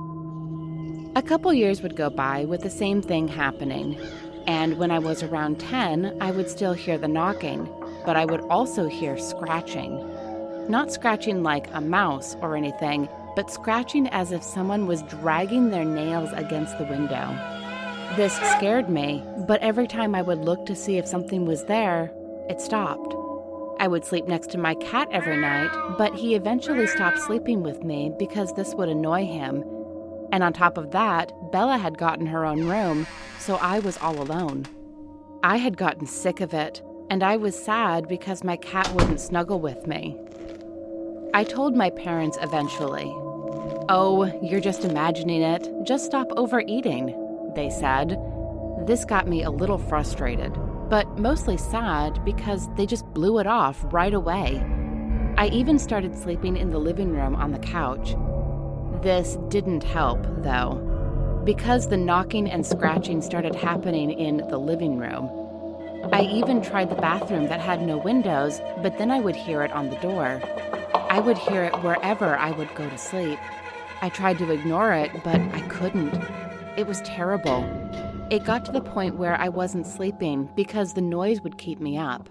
A couple years would go by with the same thing happening, and when I was around ten, I would still hear the knocking, but I would also hear scratching. Not scratching like a mouse or anything, but scratching as if someone was dragging their nails against the window. This scared me, but every time I would look to see if something was there, it stopped. I would sleep next to my cat every night, but he eventually stopped sleeping with me because this would annoy him. And on top of that, Bella had gotten her own room, so I was all alone. I had gotten sick of it, and I was sad because my cat wouldn't snuggle with me. I told my parents eventually. "Oh, you're just imagining it. Just stop overeating," they said. This got me a little frustrated, but mostly sad because they just blew it off right away. I even started sleeping in the living room on the couch. This didn't help, though, because the knocking and scratching started happening in the living room. I even tried the bathroom that had no windows, but then I would hear it on the door. I would hear it wherever I would go to sleep. I tried to ignore it, but I couldn't. It was terrible. It got to the point where I wasn't sleeping because the noise would keep me up.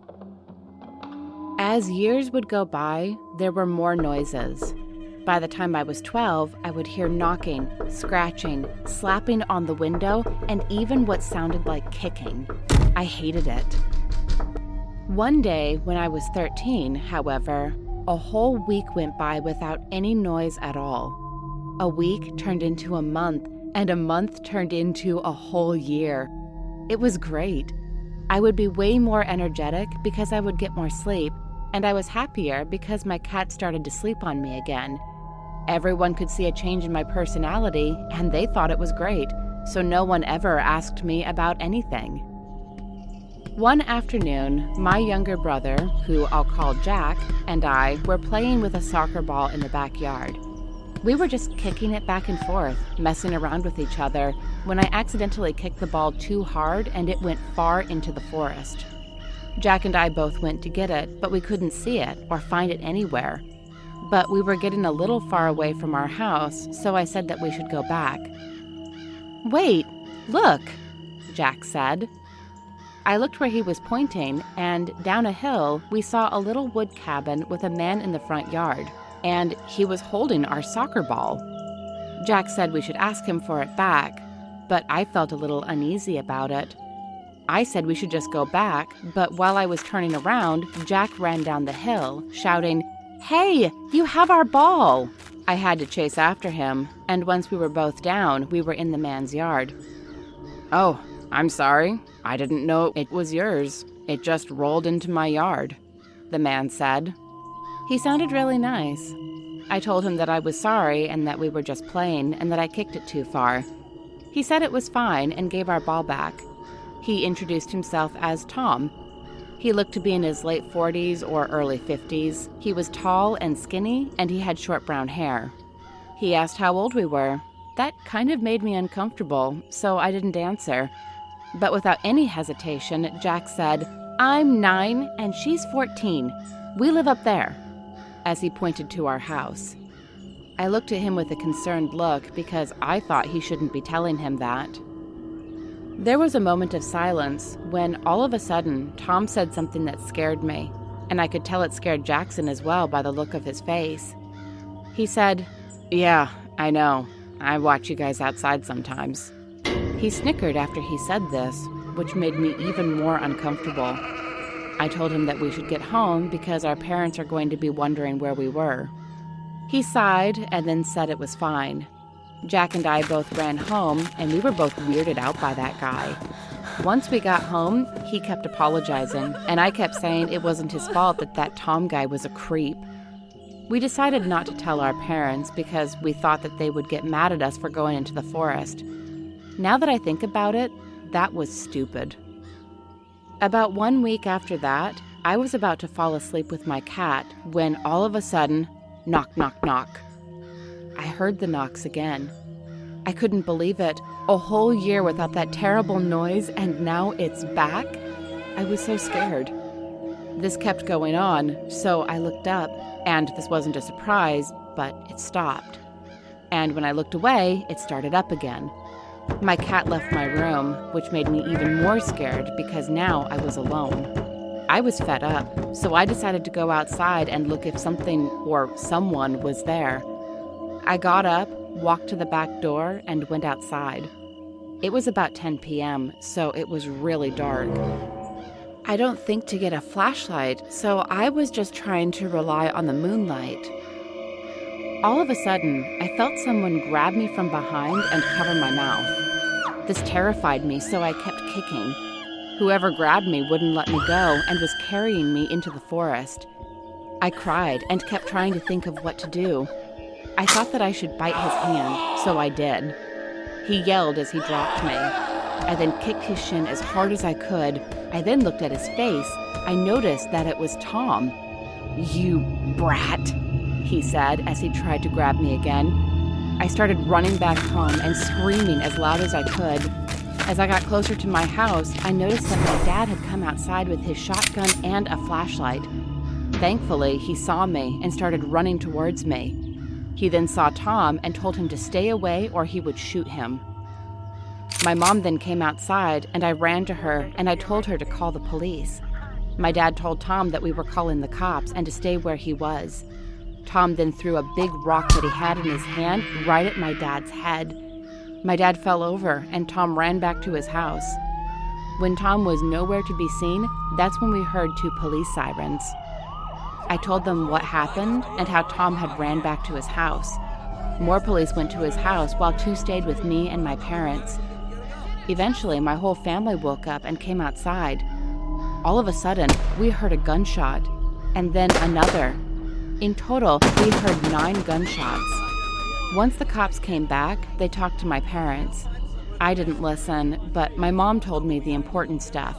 As years would go by, there were more noises. By the time I was twelve, I would hear knocking, scratching, slapping on the window, and even what sounded like kicking. I hated it. One day, when I was thirteen, however, a whole week went by without any noise at all. A week turned into a month, and a month turned into a whole year. It was great. I would be way more energetic because I would get more sleep, and I was happier because my cat started to sleep on me again. Everyone could see a change in my personality, and they thought it was great, so no one ever asked me about anything. One afternoon, my younger brother, who I'll call Jack, and I were playing with a soccer ball in the backyard. We were just kicking it back and forth, messing around with each other, when I accidentally kicked the ball too hard and it went far into the forest. Jack and I both went to get it, but we couldn't see it or find it anywhere. But we were getting a little far away from our house, so I said that we should go back. "Wait, look," Jack said. I looked where he was pointing, and down a hill, we saw a little wood cabin with a man in the front yard, and he was holding our soccer ball. Jack said we should ask him for it back, but I felt a little uneasy about it. I said we should just go back, but while I was turning around, Jack ran down the hill, shouting, "Hey, you have our ball!" I had to chase after him, and once we were both down, we were in the man's yard. "Oh, I'm sorry. I didn't know it was yours. It just rolled into my yard," the man said. He sounded really nice. I told him that I was sorry and that we were just playing and that I kicked it too far. He said it was fine and gave our ball back. He introduced himself as Tom. He looked to be in his late forties or early fifties. He was tall and skinny, and he had short brown hair. He asked how old we were. That kind of made me uncomfortable, so I didn't answer. But without any hesitation, Jack said, "I'm nine and she's fourteen. We live up there," as he pointed to our house. I looked at him with a concerned look because I thought he shouldn't be telling him that. There was a moment of silence when all of a sudden Tom said something that scared me. and I could tell it scared Jackson as well by the look of his face. He said, "Yeah, I know. I watch you guys outside sometimes." He snickered after he said this, which made me even more uncomfortable. I told him that we should get home because our parents are going to be wondering where we were. He sighed and then said it was fine. Jack and I both ran home, and we were both weirded out by that guy. Once we got home, he kept apologizing, and I kept saying it wasn't his fault that that Tom guy was a creep. We decided not to tell our parents because we thought that they would get mad at us for going into the forest. Now that I think about it, that was stupid. About one week after that, I was about to fall asleep with my cat when all of a sudden, knock, knock, knock. I heard the knocks again. I couldn't believe it. A whole year without that terrible noise, and now it's back? I was so scared. This kept going on, so I looked up, and this wasn't a surprise, but it stopped. And when I looked away, it started up again. My cat left my room, which made me even more scared because now I was alone. I was fed up, so I decided to go outside and look if something or someone was there. I got up, walked to the back door, and went outside. It was about ten p.m., so it was really dark. I don't think to get a flashlight, so I was just trying to rely on the moonlight. All of a sudden, I felt someone grab me from behind and cover my mouth. This terrified me, so I kept kicking. Whoever grabbed me wouldn't let me go and was carrying me into the forest. I cried and kept trying to think of what to do. I thought that I should bite his hand, so I did. He yelled as he dropped me. I then kicked his shin as hard as I could. I then looked at his face. I noticed that it was Tom. "You brat," he said as he tried to grab me again. I started running back home and screaming as loud as I could. As I got closer to my house, I noticed that my dad had come outside with his shotgun and a flashlight. Thankfully, he saw me and started running towards me. He then saw Tom and told him to stay away or he would shoot him. My mom then came outside, and I ran to her, and I told her to call the police. My dad told Tom that we were calling the cops and to stay where he was. Tom then threw a big rock that he had in his hand right at my dad's head. My dad fell over, and Tom ran back to his house. When Tom was nowhere to be seen, that's when we heard two police sirens. I told them what happened and how Tom had ran back to his house. More police went to his house while two stayed with me and my parents. Eventually, my whole family woke up and came outside. All of a sudden, we heard a gunshot, and then another. In total, we heard nine gunshots. Once the cops came back, they talked to my parents. I didn't listen, but my mom told me the important stuff.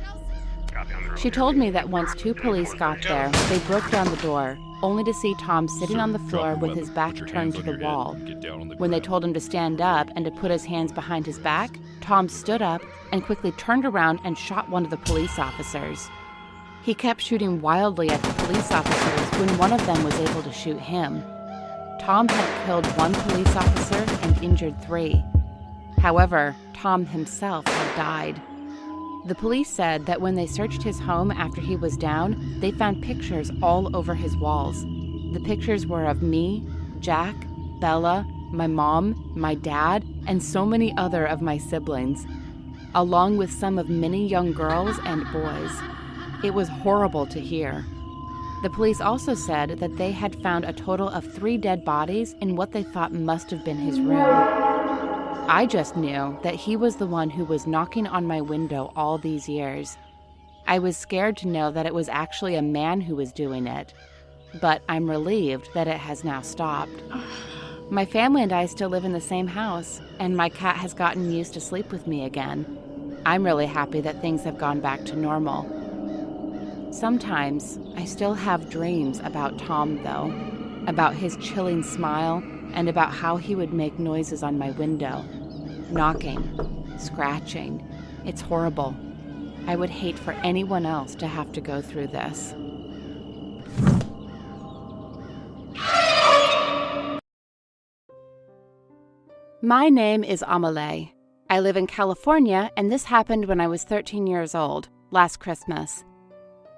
She told me that once two police got there, they broke down the door, only to see Tom sitting on the floor with his back turned to the wall. When they told him to stand up and to put his hands behind his back, Tom stood up and quickly turned around and shot one of the police officers. He kept shooting wildly at the police officers when one of them was able to shoot him. Tom had killed one police officer and injured three. However, Tom himself had died. The police said that when they searched his home after he was down, they found pictures all over his walls. The pictures were of me, Jack, Bella, my mom, my dad, and so many other of my siblings, along with some of many young girls and boys. It was horrible to hear. The police also said that they had found a total of three dead bodies in what they thought must have been his room. I just knew that he was the one who was knocking on my window all these years. I was scared to know that it was actually a man who was doing it, but I'm relieved that it has now stopped. My family and I still live in the same house, and my cat has gotten used to sleep with me again. I'm really happy that things have gone back to normal. Sometimes I still have dreams about Tom, though, about his chilling smile and about how he would make noises on my window. Knocking, scratching. It's horrible. I would hate for anyone else to have to go through this. My name is Amalé. I live in California, and this happened when I was thirteen years old, last Christmas.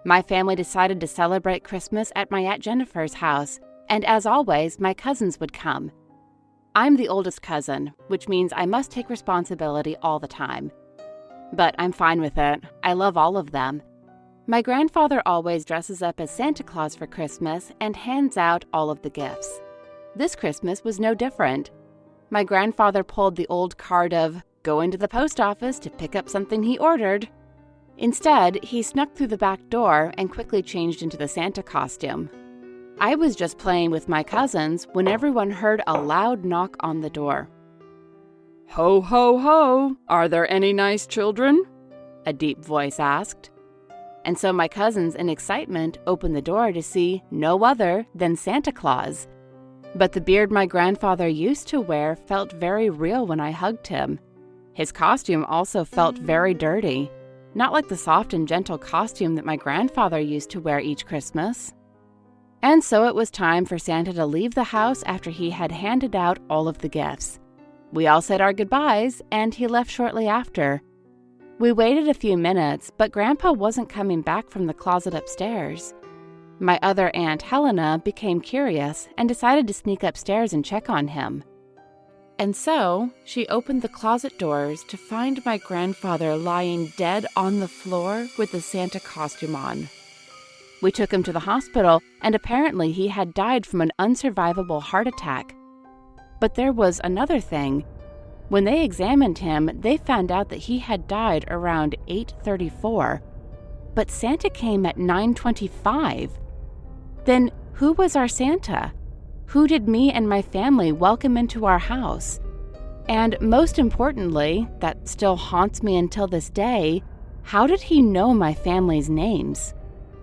My family decided to celebrate Christmas at my Aunt Jennifer's house, and as always, my cousins would come. I'm the oldest cousin, which means I must take responsibility all the time. But I'm fine with it. I love all of them. My grandfather always dresses up as Santa Claus for Christmas and hands out all of the gifts. This Christmas was no different. My grandfather pulled the old card of going to the post office to pick up something he ordered. Instead, he snuck through the back door and quickly changed into the Santa costume. I was just playing with my cousins when everyone heard a loud knock on the door. "Ho, ho, ho! Are there any nice children?" a deep voice asked. And so my cousins, in excitement, opened the door to see no other than Santa Claus. But the beard my grandfather used to wear felt very real when I hugged him. His costume also felt very dirty, not like the soft and gentle costume that my grandfather used to wear each Christmas. And so it was time for Santa to leave the house after he had handed out all of the gifts. We all said our goodbyes, and he left shortly after. We waited a few minutes, but Grandpa wasn't coming back from the closet upstairs. My other aunt, Helena, became curious and decided to sneak upstairs and check on him. And so she opened the closet doors to find my grandfather lying dead on the floor with the Santa costume on. We took him to the hospital, and apparently he had died from an unsurvivable heart attack. But there was another thing. When they examined him, they found out that he had died around eight thirty-four. But Santa came at nine twenty-five. Then who was our Santa? Who did me and my family welcome into our house? And most importantly, that still haunts me until this day, how did he know my family's names?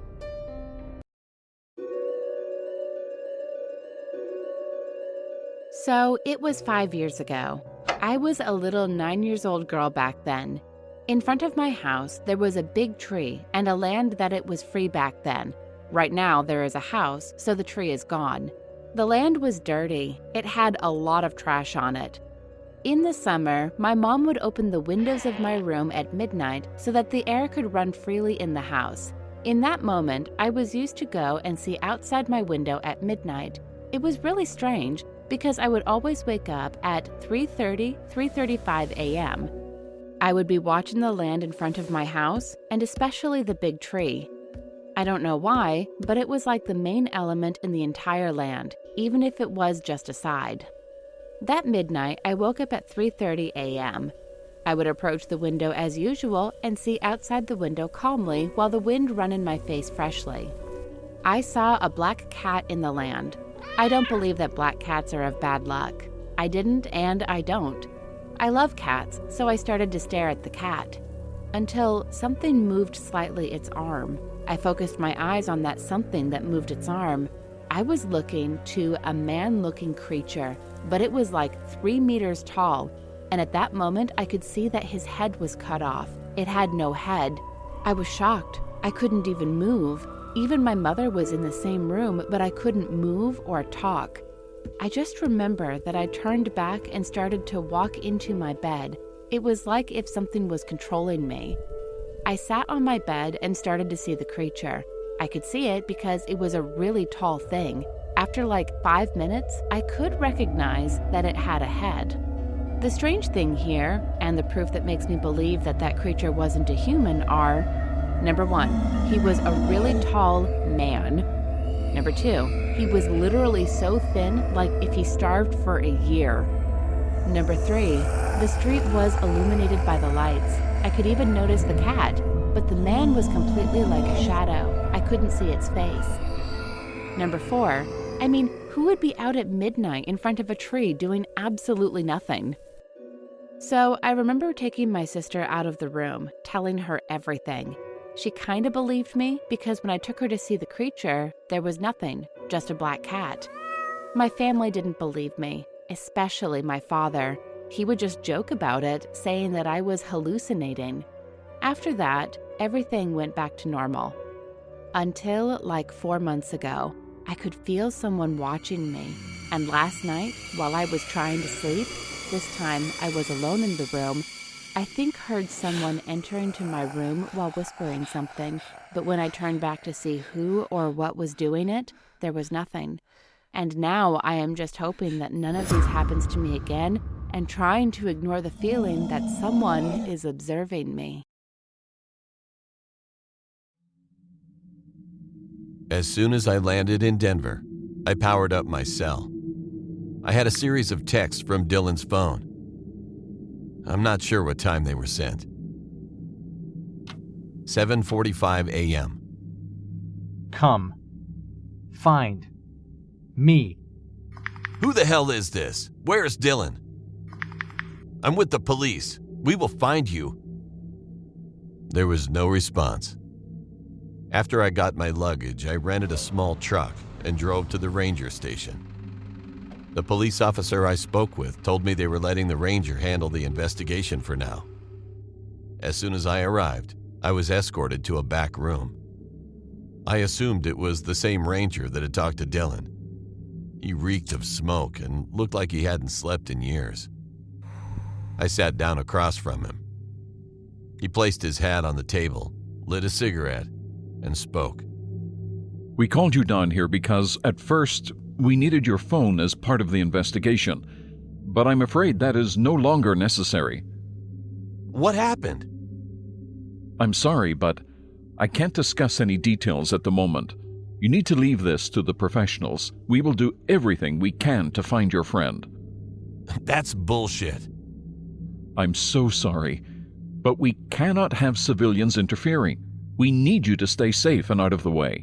So it was five years ago. I was a little nine years old girl back then. In front of my house, there was a big tree and a land that it was free back then. Right now, there is a house, so the tree is gone. The land was dirty. It had a lot of trash on it. In the summer, my mom would open the windows of my room at midnight so that the air could run freely in the house. In that moment, I was used to go and see outside my window at midnight. It was really strange, because I would always wake up at three thirty, three thirty-five a.m. I would be watching the land in front of my house, and especially the big tree. I don't know why, but it was like the main element in the entire land, even if it was just a side. That midnight, I woke up at three thirty a.m. I would approach the window as usual and see outside the window calmly while the wind ran in my face freshly. I saw a black cat in the land. I don't believe that black cats are of bad luck. I didn't, and I don't. I love cats, so I started to stare at the cat. Until something moved slightly its arm. I focused my eyes on that something that moved its arm. I was looking to a man-looking creature, but it was like three meters tall, and at that moment I could see that his head was cut off. It had no head. I was shocked. I couldn't even move. Even my mother was in the same room, but I couldn't move or talk. I just remember that I turned back and started to walk into my bed. It was like if something was controlling me. I sat on my bed and started to see the creature. I could see it because it was a really tall thing. After like five minutes, I could recognize that it had a head. The strange thing here, and the proof that makes me believe that that creature wasn't a human, are: number one, he was a really tall man. Number two, he was literally so thin, like if he starved for a year. Number three, the street was illuminated by the lights. I could even notice the cat, but the man was completely like a shadow. I couldn't see its face. Number four, I mean, who would be out at midnight in front of a tree doing absolutely nothing? So I remember taking my sister out of the room, telling her everything. She kind of believed me because when I took her to see the creature, there was nothing, just a black cat. My family didn't believe me, especially my father. He would just joke about it, saying that I was hallucinating. After that, everything went back to normal. Until like four months ago, I could feel someone watching me. And last night, while I was trying to sleep, this time I was alone in the room, I think heard someone enter into my room while whispering something, but when I turned back to see who or what was doing it, there was nothing. And now I am just hoping that none of these happens to me again and trying to ignore the feeling that someone is observing me. As soon as I landed in Denver, I powered up my cell. I had a series of texts from Dylan's phone. I'm not sure what time they were sent. seven forty-five a.m. Come. Find. Me. Who the hell is this? Where's Dylan? I'm with the police. We will find you. There was no response. After I got my luggage, I rented a small truck and drove to the ranger station. The police officer I spoke with told me they were letting the ranger handle the investigation for now. As soon as I arrived, I was escorted to a back room. I assumed it was the same ranger that had talked to Dylan. He reeked of smoke and looked like he hadn't slept in years. I sat down across from him. He placed his hat on the table, lit a cigarette, and spoke. We called you down here because, at first, we needed your phone as part of the investigation, but I'm afraid that is no longer necessary. What happened? I'm sorry, but I can't discuss any details at the moment. You need to leave this to the professionals. We will do everything we can to find your friend. That's bullshit. I'm so sorry, but we cannot have civilians interfering. We need you to stay safe and out of the way.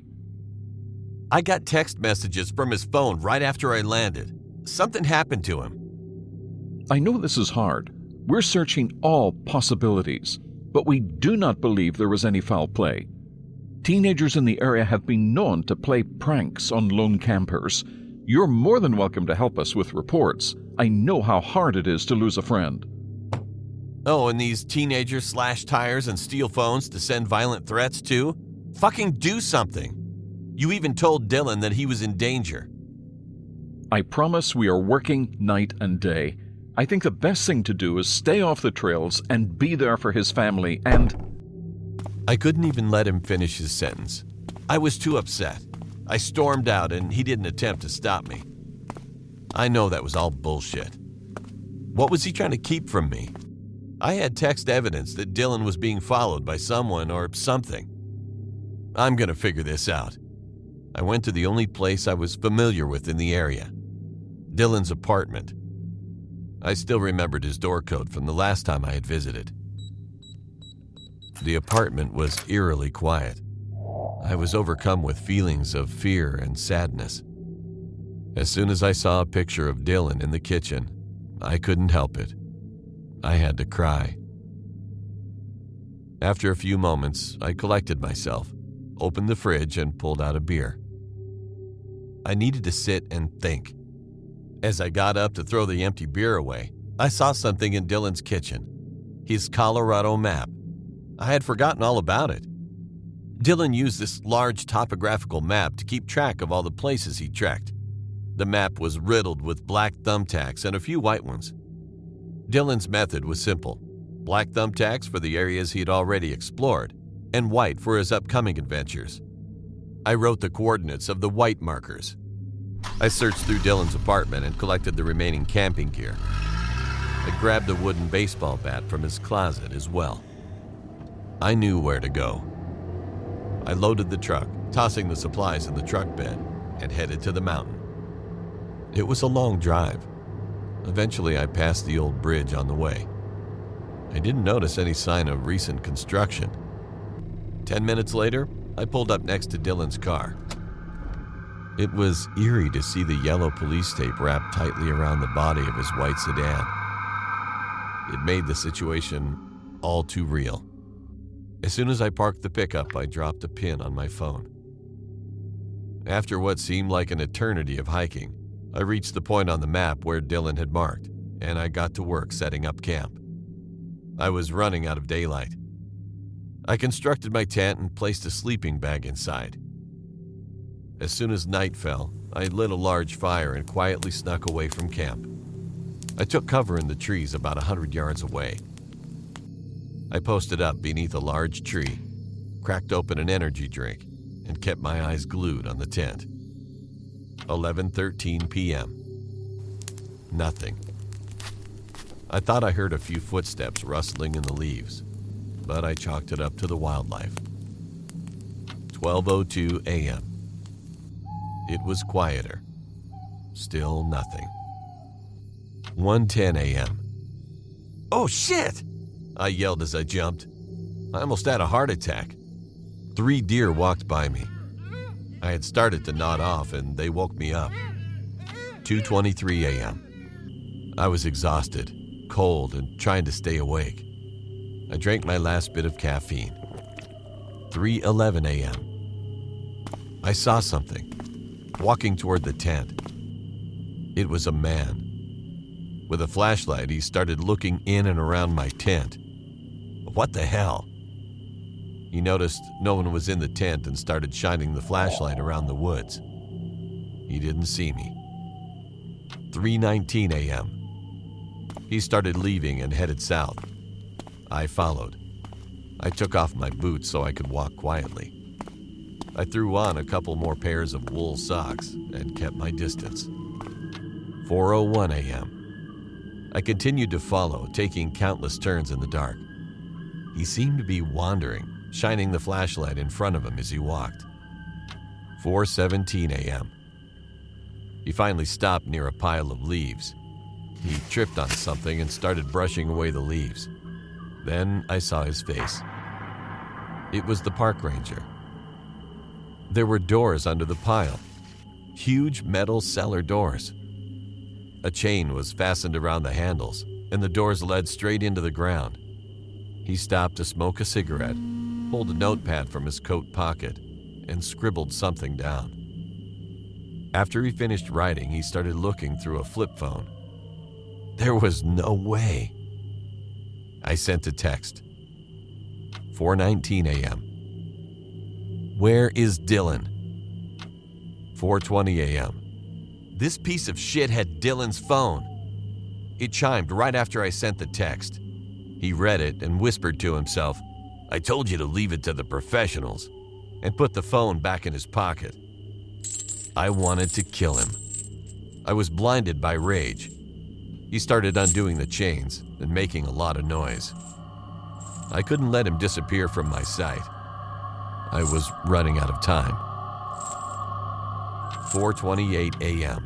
I got text messages from his phone right after I landed. Something happened to him. I know this is hard. We're searching all possibilities, but we do not believe there was any foul play. Teenagers in the area have been known to play pranks on lone campers. You're more than welcome to help us with reports. I know how hard it is to lose a friend. Oh, and these teenagers slash tires and steal phones to send violent threats too? Fucking do something. You even told Dylan that he was in danger. I promise we are working night and day. I think the best thing to do is stay off the trails and be there for his family and... I couldn't even let him finish his sentence. I was too upset. I stormed out and he didn't attempt to stop me. I know that was all bullshit. What was he trying to keep from me? I had text evidence that Dylan was being followed by someone or something. I'm gonna figure this out. I went to the only place I was familiar with in the area, Dylan's apartment. I still remembered his door code from the last time I had visited. The apartment was eerily quiet. I was overcome with feelings of fear and sadness. As soon as I saw a picture of Dylan in the kitchen, I couldn't help it. I had to cry. After a few moments, I collected myself, opened the fridge, and pulled out a beer. I needed to sit and think. As I got up to throw the empty beer away, I saw something in Dylan's kitchen. His Colorado map. I had forgotten all about it. Dylan used this large topographical map to keep track of all the places he trekked. The map was riddled with black thumbtacks and a few white ones. Dylan's method was simple: black thumbtacks for the areas he had already explored, and white for his upcoming adventures. I wrote the coordinates of the white markers. I searched through Dylan's apartment and collected the remaining camping gear. I grabbed a wooden baseball bat from his closet as well. I knew where to go. I loaded the truck, tossing the supplies in the truck bed, and headed to the mountain. It was a long drive. Eventually, I passed the old bridge on the way. I didn't notice any sign of recent construction. Ten minutes later, I pulled up next to Dylan's car. It was eerie to see the yellow police tape wrapped tightly around the body of his white sedan. It made the situation all too real. As soon as I parked the pickup, I dropped a pin on my phone. After what seemed like an eternity of hiking, I reached the point on the map where Dylan had marked, and I got to work setting up camp. I was running out of daylight. I constructed my tent and placed a sleeping bag inside. As soon as night fell, I lit a large fire and quietly snuck away from camp. I took cover in the trees about a hundred yards away. I posted up beneath a large tree, cracked open an energy drink, and kept my eyes glued on the tent. eleven thirteen p.m. Nothing. I thought I heard a few footsteps rustling in the leaves, but I chalked it up to the wildlife. twelve oh two a.m. It was quieter. Still nothing. one ten a.m. "Oh shit!" I yelled as I jumped. I almost had a heart attack. Three deer walked by me. I had started to nod off and they woke me up. two twenty-three a.m. I was exhausted, cold, and trying to stay awake. I drank my last bit of caffeine. three eleven a.m. I saw something, walking toward the tent. It was a man. With a flashlight, he started looking in and around my tent. What the hell? He noticed no one was in the tent and started shining the flashlight around the woods. He didn't see me. three nineteen a.m. He started leaving and headed south. I followed. I took off my boots so I could walk quietly. I threw on a couple more pairs of wool socks and kept my distance. four oh one a.m. I continued to follow, taking countless turns in the dark. He seemed to be wandering, shining the flashlight in front of him as he walked. four seventeen a.m. He finally stopped near a pile of leaves. He tripped on something and started brushing away the leaves. Then I saw his face. It was the park ranger. There were doors under the pile, huge metal cellar doors. A chain was fastened around the handles, and the doors led straight into the ground. He stopped to smoke a cigarette, pulled a notepad from his coat pocket, and scribbled something down. After he finished writing, he started looking through a flip phone. There was no way. I sent a text. four nineteen a.m. Where is Dylan? four twenty a.m. This piece of shit had Dylan's phone. It chimed right after I sent the text. He read it and whispered to himself, "I told you to leave it to the professionals," and put the phone back in his pocket. I wanted to kill him. I was blinded by rage. He started undoing the chains and making a lot of noise. I couldn't let him disappear from my sight. I was running out of time. four twenty-eight a.m.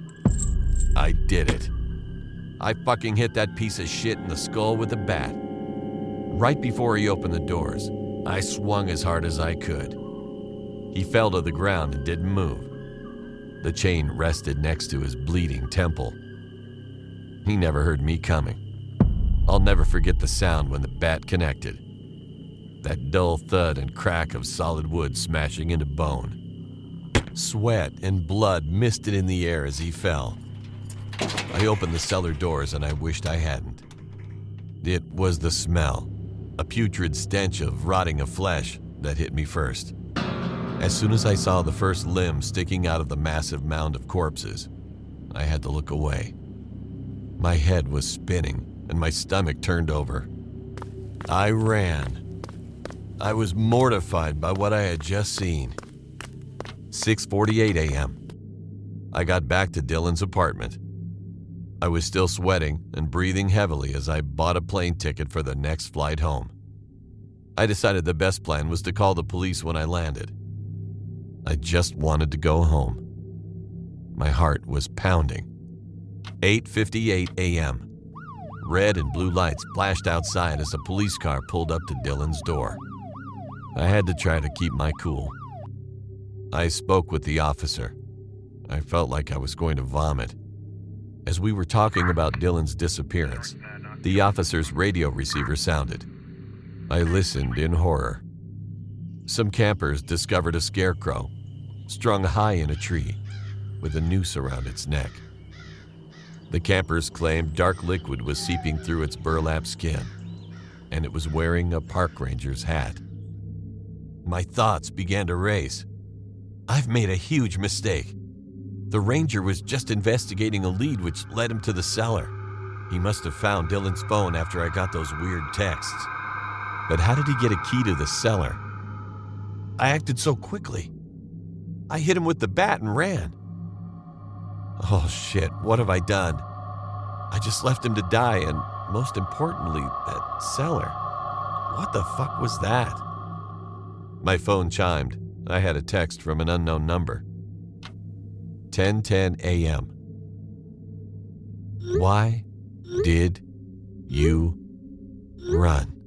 I did it. I fucking hit that piece of shit in the skull with a bat. Right before he opened the doors, I swung as hard as I could. He fell to the ground and didn't move. The chain rested next to his bleeding temple. He never heard me coming. I'll never forget the sound when the bat connected. That dull thud and crack of solid wood smashing into bone. Sweat and blood misted in the air as he fell. I opened the cellar doors and I wished I hadn't. It was the smell, a putrid stench of rotting of flesh, that hit me first. As soon as I saw the first limb sticking out of the massive mound of corpses, I had to look away. My head was spinning and my stomach turned over. I ran. I was mortified by what I had just seen. six forty-eight a.m. I got back to Dylan's apartment. I was still sweating and breathing heavily as I bought a plane ticket for the next flight home. I decided the best plan was to call the police when I landed. I just wanted to go home. My heart was pounding. eight fifty-eight a.m. Red and blue lights flashed outside as a police car pulled up to Dylan's door. I had to try to keep my cool. I spoke with the officer. I felt like I was going to vomit. As we were talking about Dylan's disappearance, the officer's radio receiver sounded. I listened in horror. Some campers discovered a scarecrow, strung high in a tree, with a noose around its neck. The campers claimed dark liquid was seeping through its burlap skin, and it was wearing a park ranger's hat. My thoughts began to race. I've made a huge mistake. The ranger was just investigating a lead which led him to the cellar. He must have found Dylan's phone after I got those weird texts. But how did he get a key to the cellar? I acted so quickly. I hit him with the bat and ran. Oh shit, what have I done? I just left him to die, and most importantly, that cellar. What the fuck was that? My phone chimed. I had a text from an unknown number. ten ten a.m. Why did you run?